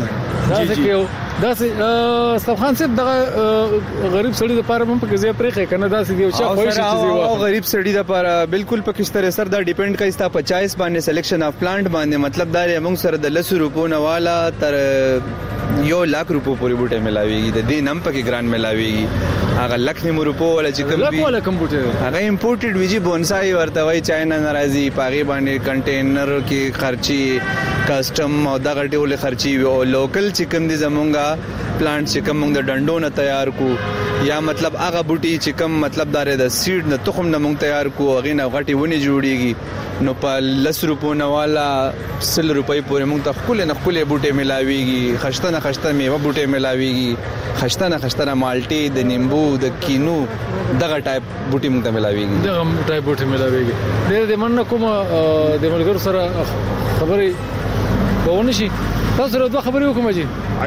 دا څه استفخان صاحب دغه غریب سړي لپاره هم په ځای پرې کنه دا څه دی چې خوښ شي او غریب سړي لپاره بالکل په کشتره سر دا ډیپند کوي ستا 50 باندې سلیکشن اف پلانټ باندې مطلب دا موږ سره د 100 روپو نه والا تر 1 लाख روپو پورې بوټي ملاويږي. د دې نم پکې ګران ملاويږي. هغه لک نیمو روپو ولا چې کوم بوټي هغه امپورټډ ویجی بونسای ورته وای چاینا ناراضي پاغي باندې کنټینر کې خرچي کسٹم او دغه ټول خرچي او لوکل چې کوم دي زمونږه پلانټ چې کوم موږ د ډنډو نه تیار کو یا مطلب هغه بوټي چې کوم مطلب دار د سیډ نه تخم نه موږ تیار کو هغه نه غټي ونی جوړيږي. نو په 10 روپو نه والا 100 روپۍ پورې موږ ته خپل بوټي ملاويږي. خشته میوه بوټي ملاويږي. خشته مالټي د نیمبو د کینو دغه ټایپ بوټي موږ ته ملاويږي. دغه ټایپ بوټي ملاويږي. د من کوم د ملګرو سره خبرې بونه شي تاسو سره دوه خبرې وکم جی.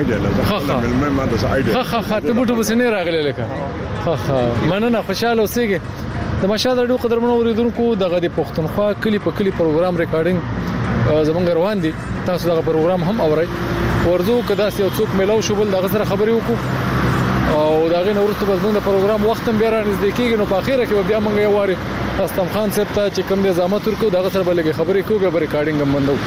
ها ته بوټو بسنه راغلی لکه مننه خوشاله اوسېږي. د مشاهده ډو قدرمنو اوریدونکو دغه د پښتونخوا کلی په کلی پروګرام ریکارډینګ زمونږ روان دي. تاسو دغه پروګرام هم اورئ ورزو کدا سې څوک ملاو شو بل دغه سره خبرې وکړو او دغه نورسته به زمونږ د پروګرام وخت هم بیا رانږدې کیږي. نو په اخیره کې بیا موږ یو واري استم خان صاحب ته چې کوم د زامت ورکو دغه سره بلګي خبرې کوو به ریکارډینګ هم بندو.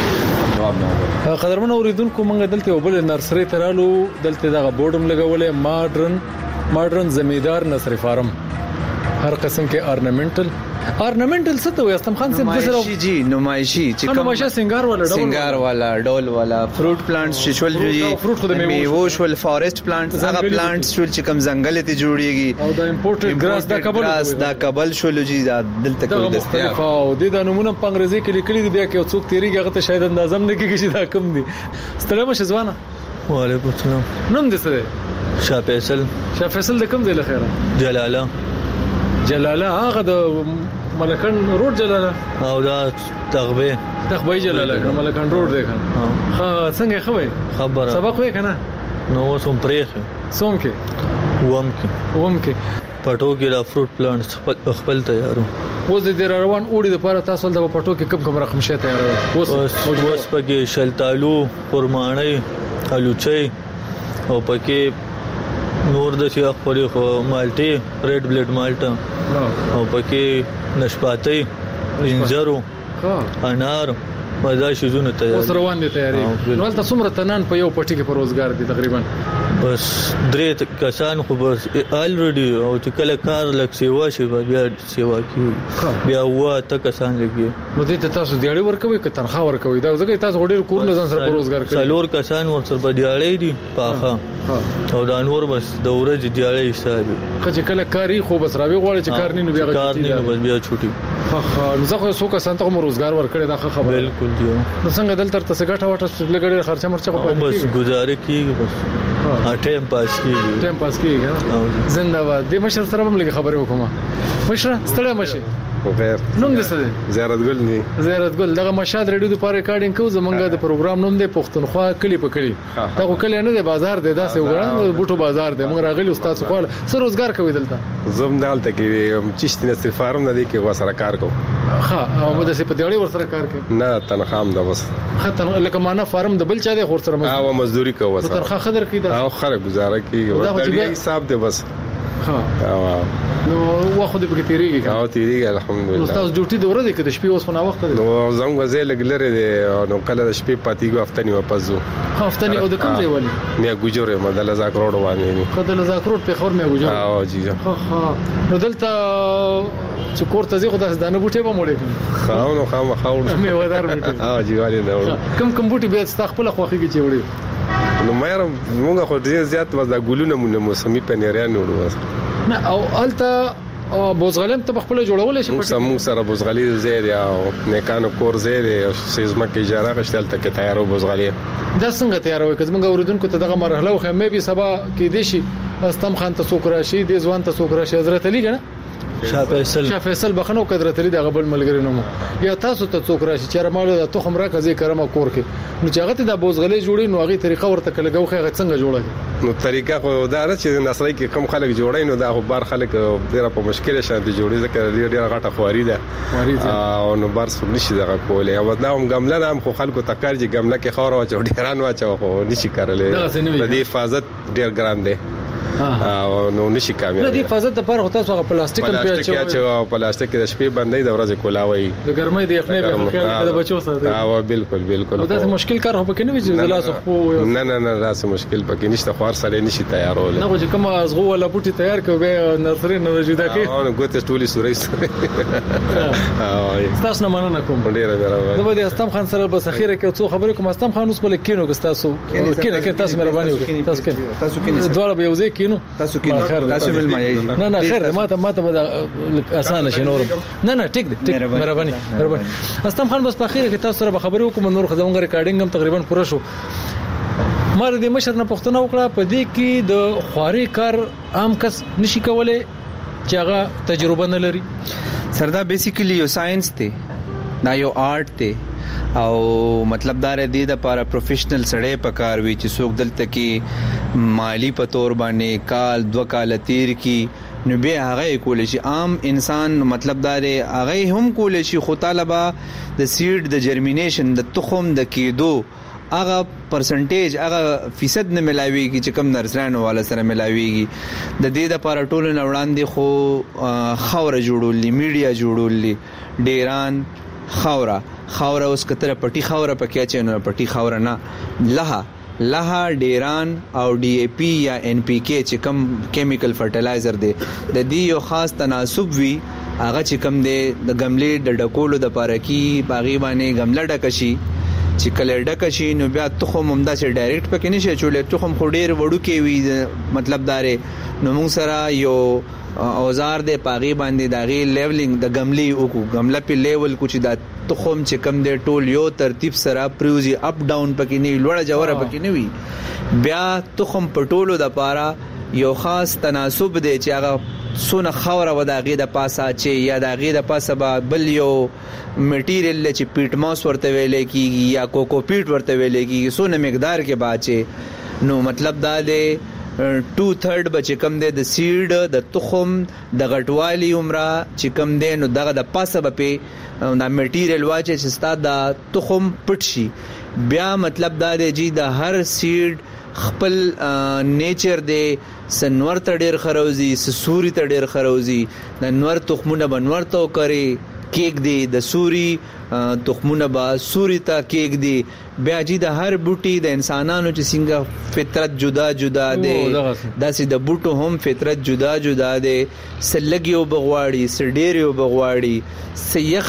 قدرمنو اوریدونکو موږ دلته وبل نرسري ترالو دلته دغه بورډم لګولې ماډرن زمیدار نرسري فارم هر قسم کې ornamental څه ته وي استم خان صاحب د سره جی نمایشي چې کوم نمایشه سنگار والا ډول والا فروټ پلانټس شول جی میوه شول فارست پلانټس هغه پلانټس شول چې کوم ځنګل ته جوړيږي او د امپورټډ ګراس دا کابل شول جی دلته کول دستیاب او د نمونه په انګریزي کې لیکلي دي بیا کې څوک تیریږي هغه ته شاید اندازم نه کیږي چې دا کم دي. ستړي مشه ځوانه. وعلیکم السلام. نوم دې څه دی؟ شاه فیصل د کوم ځای لخيره؟ جلاله هغه د ملکان روډ جلاله او دا تغبه جلاله ملکان روډ دی کنه. ها څنګه خبره سبق وې کنه نو سوم پرېخ سوم کې ووم کې پټو کې را فروټ پلانټس خپل تیارو. اوس د روان اوړي د پاره تاسو د پټو کې کوم رقم شته تیارو؟ اوس پکې شلتالو قرماني الوچي او پکې نور د سیاق پرې خو مالټي ریډ بلډ مالټا او پکې نشپاتي انجرو انار مزه شزونه تیار اوس روان دي تیاری. نو تاسو څومره تنان په یو پټي کې پروزګار دي تقریبا؟ بس درې کسان خو بس الریډي او چې کله کار لک سیوا شي بیا سیوا کوي بیا وا ته کسان لګي. نو دې ته تاسو دیاړي ورکوي که تنخواه ورکوي؟ دا ځکه تاسو وړي کور نه ځان سره پروزګار کوي. څلور کسان ورسره په دیاړي دي پاخه او دا نور بس د ورځ دیاړي حساب. که چې کله کاری خو بس راوي غواړي چې کار نه بیا بس بیا چھوټي نو زه خو څو کسان ته روزګار ورکړی دا خبره بالکل دی. نو څنګه دلته تاسو ګټه وټه لګړې خرچه مرچه کو پاتې بس گزاره کیږي بس ټایم پاس کیږي زنده باد. د مشر سره هم لګي خبرې وکم. مشر ستړی مشه خیر نوم دې څه دی؟ زیارت ګل دی. زیارت ګل دغه مشاد ریډیو د پاره ریکارډینګ کوو. زمونږ د پروګرام نوم دی پښتونخوا کلی په کلی. دا خو کلی نه دی بازار دی داسې وګړه بوټو بازار دی. موږ راغلی استاد خو سره روزګار کوي دلته. زم دالته کې چشتي نصر فارم نه دی کې وسره کار کوم. ها او د سې په دیوړي ور سره کار کوي نه تنخوام ده بس خاطر لکه معنا فارم د بل چا دی خور سره او مزدوري کوي وسره تنخواه خدر کیده او خره گزاره کوي او دا حساب دی بس. ها نو واخو دې په تیریږي او تیریږي الحمدلله. استاد ډیوټي د ورځې کې د شپې اوس په وخت دی نو زنګ وځي لګلره دی نو کله د شپې پاتېګو هفتنی واپس زو هفتنی او د کوم ځای ولې میا ګجوره مدل زاک روډ باندې خدای له زاک روډ په خور میا ګجوره او جی ها نو دلته چې کوړه زی خو د دانه بوټي به موړې خاونو خاور مې ودار بوټي او جی والي نو کم بوټي به ست خپل خوخي کې وړي نو مې موږ خو ډیر زیات وځه ګولونه مونږ موسمي پنيريان وړو نه او الته بوزغلم ته خپل جوړول شي موږ سره بوزغلي زید او نیکانو کور زید او سیزما کې اجاره غشتل ته کې تیارو بوزغلي دا څنګه تیاروي که موږ اوریدونکو ته دغه مرحله خو مې به سبا کې دي شي استم خان ته څوک راشي د ځوان ته څوک راشي حضرت علي کنه شاه فیصل بخنو قدرت علي دغه بل ملګری نوم یا تاسو ته څوک راشي چې رماله د تخم راکځي کرمه کور کې نو چې هغه ته د بوزغلي جوړي نو هغه طریقه ورته کلګو خو څنګه جوړه نو طریقه خو دا چې نسلي کې کم خلک جوړای نو دا خو بار خلک ډیره په مشکل شانتي جوړي ځکه ډیره غټه خواري ده او نو بار څو نشي دغه کولې او دا هم غمله هم خو خلکو تکار چې غمله کې خور او ډیران واچو خو نشي کارلې د دې حفاظت ډیر ګران دی او نو نشي کامیاب د حفاظت لپاره هو تاسو هغه پلاستیک په پلاستیک د شپې باندې د ورځې کولاوي د ګرمۍ د یخنۍ په خیال د بچو سره او بالکل دا مشکل کار هو پکې نه وي چې زلاس خو نه راس مشکل پکې نشته خوار سره نشي تیارول نه خو چې کوم ازغو ولا بوټي تیار کوي به نظرې نه جدا کوي او ګوتې ټولي سورې تاسو نه مننه کوم ډیره دا به استم خان سره بس اخیره کې څو خبرې کوم استم خان اوس بل کینو که تاسو کینه تاسو مهرباني وکړئ تاسو کینه دوړه به یوځای کینو تاسو کې تاسو مل ما یې نه خیر ماته اسانه شي نور نه ټیک دی مهرباني استم خان بس په اخیره کې تاسو سره خبرې وکم نور خدمت ریکارډینګ هم تقریبا پوره شو. مار دې مشر نه پښتنه وکړه په دې کې د خواري کار عام کس نشي کولای چې هغه تجربه نه لري. سردا بیسیکلی یو ساينس دی دا یو آرت دی او مطلب دا ر دې د لپاره پروفیشنل سړی پکار وي چې څوک دلته کې مالی په تور باندې کال 2 کال تیر کی نو به هغه کول شي. عام انسان مطلب دا ر هغه هم کول شي خو طالبہ د سیډ د جرمینیشن د تخم د کېدو هغه پرسنټیج هغه فیصد نه ملاويږي چې کم نرسانو والا سره ملاويږي. د دې لپاره ټول نه وړاندې خو خوره جوړولې میډیا جوړولې ډیران خوره اوس کتره پټي خوره پکې چنه پټي خوره نه لها ډیران او ډي اي پي یا ان پي کې چې کم کیمیکل فرټیلایزر دی د دې یو خاص تناسب وي هغه چې کم دی د غملې د ډکولو د پاره کې باغی باندې غمله ډکشي چې کله ډکشي نو بیا تخم همدا چې ډایرکټ پکې نشي چولې تخم خو ډیر وړو کې وي مطلب داره نو موږ سره یو اوزار د پاغي باندې داغي لیولینګ د غملې او غمله په لیول کو چې د تخم چې کم دی ټول یو ترتیب سره پروزي اپ ډاون پکې نه لوړه جوړه پکې نه وي بیا تخم پټولو د پاره یو خاص تناسب دی چې هغه سونه خوره وداغي د پاسه چې یا داغي د پاسه بل یو میټیریل چې پیټ ماس ورته ویلې کیږي یا کوکو پیټ ورته ویلې کیږي سونه مقدار کې باچې نو مطلب دا دی 2/3 بچ کم دی د سیډ د تخم د غټوالي عمره چې کم دی نو دغه د پاسه په دا میټیریل واچې چې ستاد د تخم پټ شي. بیا مطلب دا دی چې د هر سیډ خپل نیچر دی سنور ته ډیر خروزي سوري ته ډیر خروزي د نور تخمونه بنور ته کوي کېک دی د سوري تخمونه با سوري ته کېږ دی بیا چې د هر بوټي د انسانانو چې څنګه فطرت جدا جدا دی داسې د بوټو هم فطرت جدا جدا دی سلګیو بغواړي سډيريو بغواړي سيخ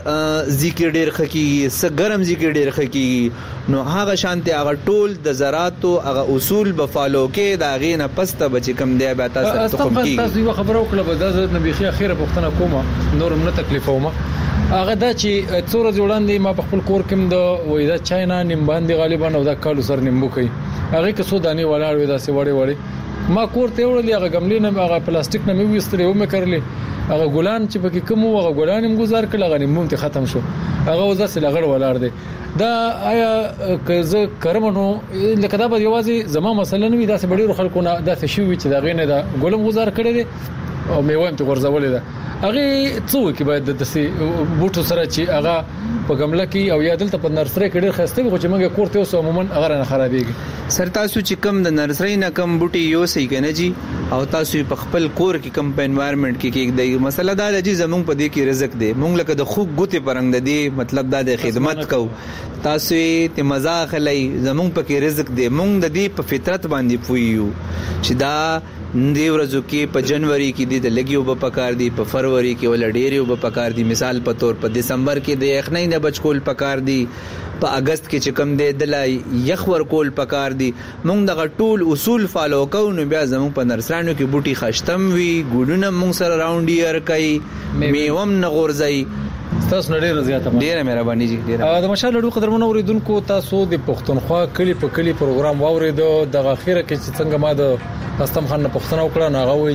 ذکر ډېر خکېږي س ګرم ذکر ډېر خکېږي نو هغه شانته هغه ټول د زراعتو هغه اصول به فالو کې دا غینه پسته بچ کم دی بیا تاسو تخم کېږي تاسو یو خبرو کړل به د نبی خي اخیره پښتنه کومه نورم نه تکلیفومه هغه دا چې څوره جوړاندې ما په خپل کور کې د وېدا چاینا نیم باندې غالبا او دا کالو سر نیمبو کوي هغه که سو دانی ولاړ وې دا سي وړي ما کور ته وړلې هغه غملې نه هغه پلاستیک نه مې وسترې و مې کړلې هغه ګلان چې پکې کوم هغه ګلان هم گزار کړل هغه نیمبو ته ختم شو هغه وځه سره لغړ ولاړ دی دا آیا که زه کرمنو لکه دا به یوازې زما مسله نه وي دا سه ډیرو خلکو نه دا څه شي چې دا غینه دا ګلم گزار کړی دی او میوه هم ته ورزولې ده هغه څو کې باید د سي بوټو سره چې هغه په ګمله کې او یا دلته په نرسري کې ډېر خسته وي چې موږ کوړته اوس عموما هغه نه خرابېږي سر تاسو چې کم د نرسري نه کم بوټي یو سي کنه جی او تاسو په خپل کور کې کم په انوایرنمنت کې د مسله دا دی زمونږ په دې کې رزق دی مونږ لکه د خوب ګوتې پرنګ د دې مطلب دا د خدمت کو تاسو ته مزاح لای زمونږ په کې رزق دی مونږ د دې په فطرت باندې پویو چې دا دی ورځو کې په جنوري کې د لګیو په پکار دی په فروری کې ول ډیریو په پکار دی مثال په تور په دسمبر کې د یخنۍ نه بچکول پکار دی په اگست کې چې کم دی د یخ ور کول پکار دی مونږ د ټول اصول فالو کوو نو بیا زموږ په نرسرانو کې بوټي خشتم وی ګډونه مونږ سره راوند یې کوي میوم نه غورځي تاسو ډېر زیاته ډېر مهرباني جی ډېر د مشال لړو قدرمن اوریدونکو تاسو د پښتونخوا کلی په کلی پروګرام واوریدو د اخیره کې چې څنګه ما د استم خان نه پښتنه وکړه ناغه وی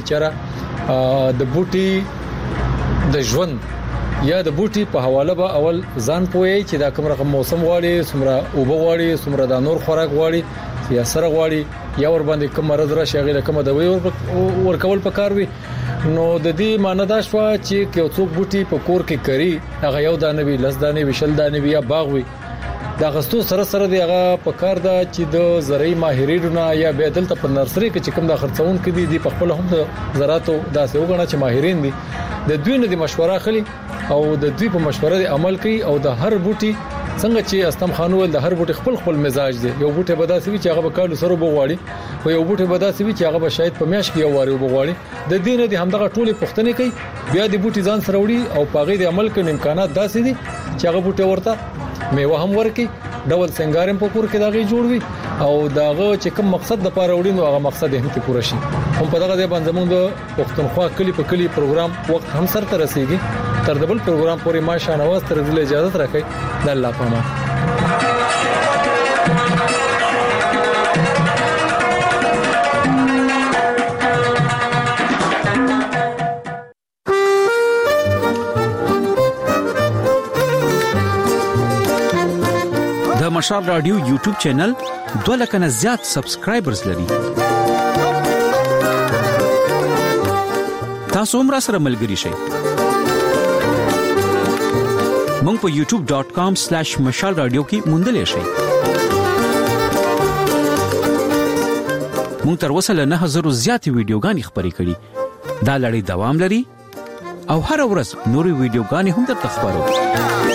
چیرې د بوټي د ژوند یا د بوټي په حواله به اول ځان پوي چې دا کوم رقم موسم غواړي سمره او بغواړي سمره د نور خوراک غواړي یا سره غواړي یا ور باندې کوم مرز را شغله کوم د وی ور کول پکار وي نو د دې معنی دا شو چې یو څوک بوټي په کور کې کوي هغه یو دانه وی لس دانه وی شل دانه وی یا باغ وی دا غستو سره سره دی هغه په کار دا چې د زرعي ماهرینو یا به دلته په نرسري کې چې کوم د خرڅون کې دي په خپل هم د زراعتو داسې وګڼه چې ماهرین دي د دوی نه د مشوره خلی او د دوی په مشوره عمل کوي او د هر بوټي څنګه چې استم خانول د هر بوټي خپل مزاج دی یو بوټي بداسي چې هغه په کالو سره بغواړي او یو بوټي بداسي چې هغه به شاید په میاش کې یو واره بغواړي د دې نه د همدغه ټولې پښتنې کوي بیا د بوټي ځان سره وړي او پاغې د عمل کوي امکانات داسې دي چې هغه بوټي ورته میوه هم ورکي ډول سنگارم په کور کې داغي جوړوي او داغه چې کوم مقصد د پاره وړي نو هغه مقصد هم ته پوره شي هم په دغه ځای باندې موږ د پښتونخوا کلی په کلی پروګرام وخت هم سره رسیدي تر دبل پروګرام پورې ما شانواز تر دې اجازه راکړي د الله پامان د مشال رادیو یوټیوب چینل 2 لک نه زیات سبسکرایبرز لري تاسو هم را سره ملګری شئ مونږ په youtube.com/mashalradio کې موندلې شئ مونږ تر اوسه له 9000 زیات ویډیوګانې خبرې کړې دا لړۍ دوام لري او هر ورځ نوري ویډیوګانې هم درته خبرو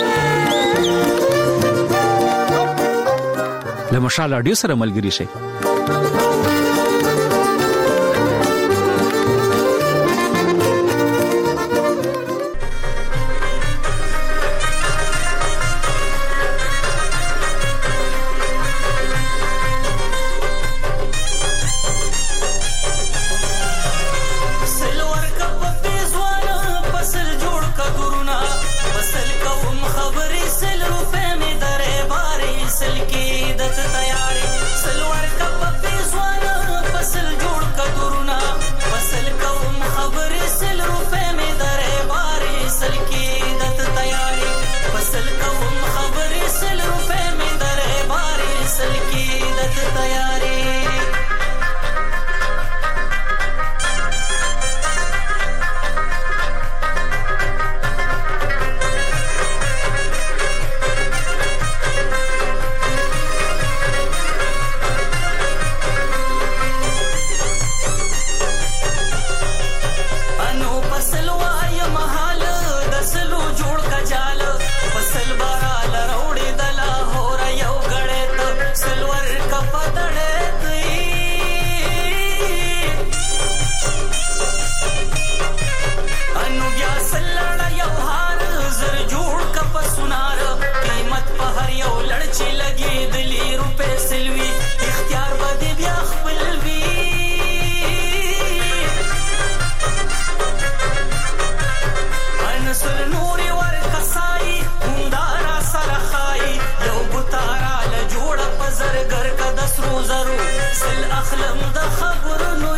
له مشال رادیو سره ملګری شئ فصل زرو سل اخلم د خبرونو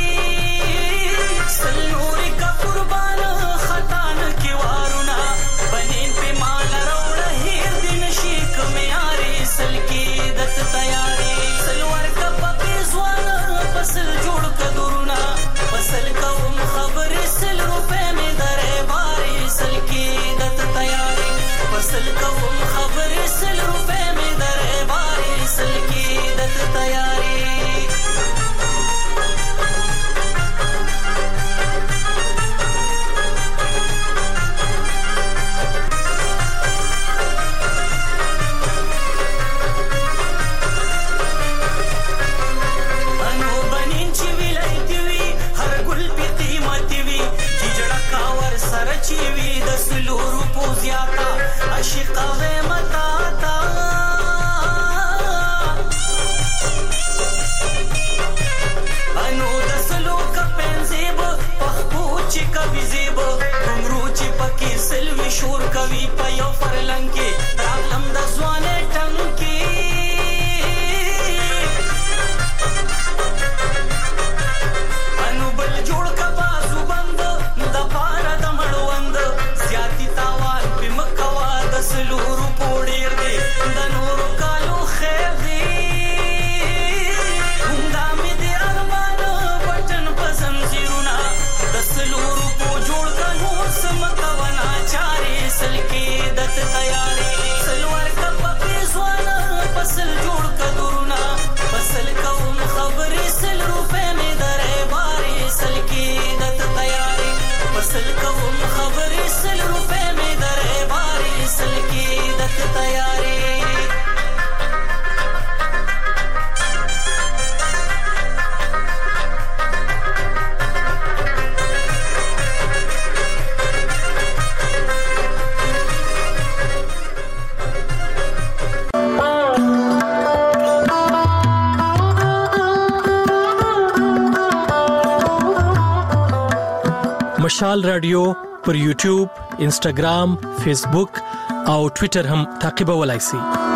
سل نور کا قربان خطان کی وارونا بنین په مال روړه هیر دین شیک میاري سل کی دت تیاری سل ور کا په ځوان فصل جوړ کدورنا فصل کوم خبر سل روپے می درې باري سل کی دت تیاری فصل کوم خبر سل روپے می درې باري سل کی دت تیاری چیوی د سلورو پوزیاتا عاشقا و متاتا انو د سلو کا پنزیب پخپو چی کبی زیب گمرو چی پکی سلوی شور کوي پیو فرلنکی راغلم د ځوانه ټنکی انو بل جوړ کا بازو بند د پارا د زیاتی تاوان پی مکوا د سلورو پوڑیر دی د نورو کالو خیر دی هنگامی دی ارمان بٹن پسن زیرونا د سلورو پو جوڑ کا نور سمکونا چاری سلکی دت تیاری سلور کپ پیزوانا پسل جوڑ کا درونا پسل کون خبری سل روپے میں درے باری سلکی دت تیاری پسل کون خبری سل روپے میں درے باری سل کی دت تیاری مشال رادیو پر یوټیوب، انسټاګرام، فیسبوک او ټوئیټر هم تعقیبولای شئ.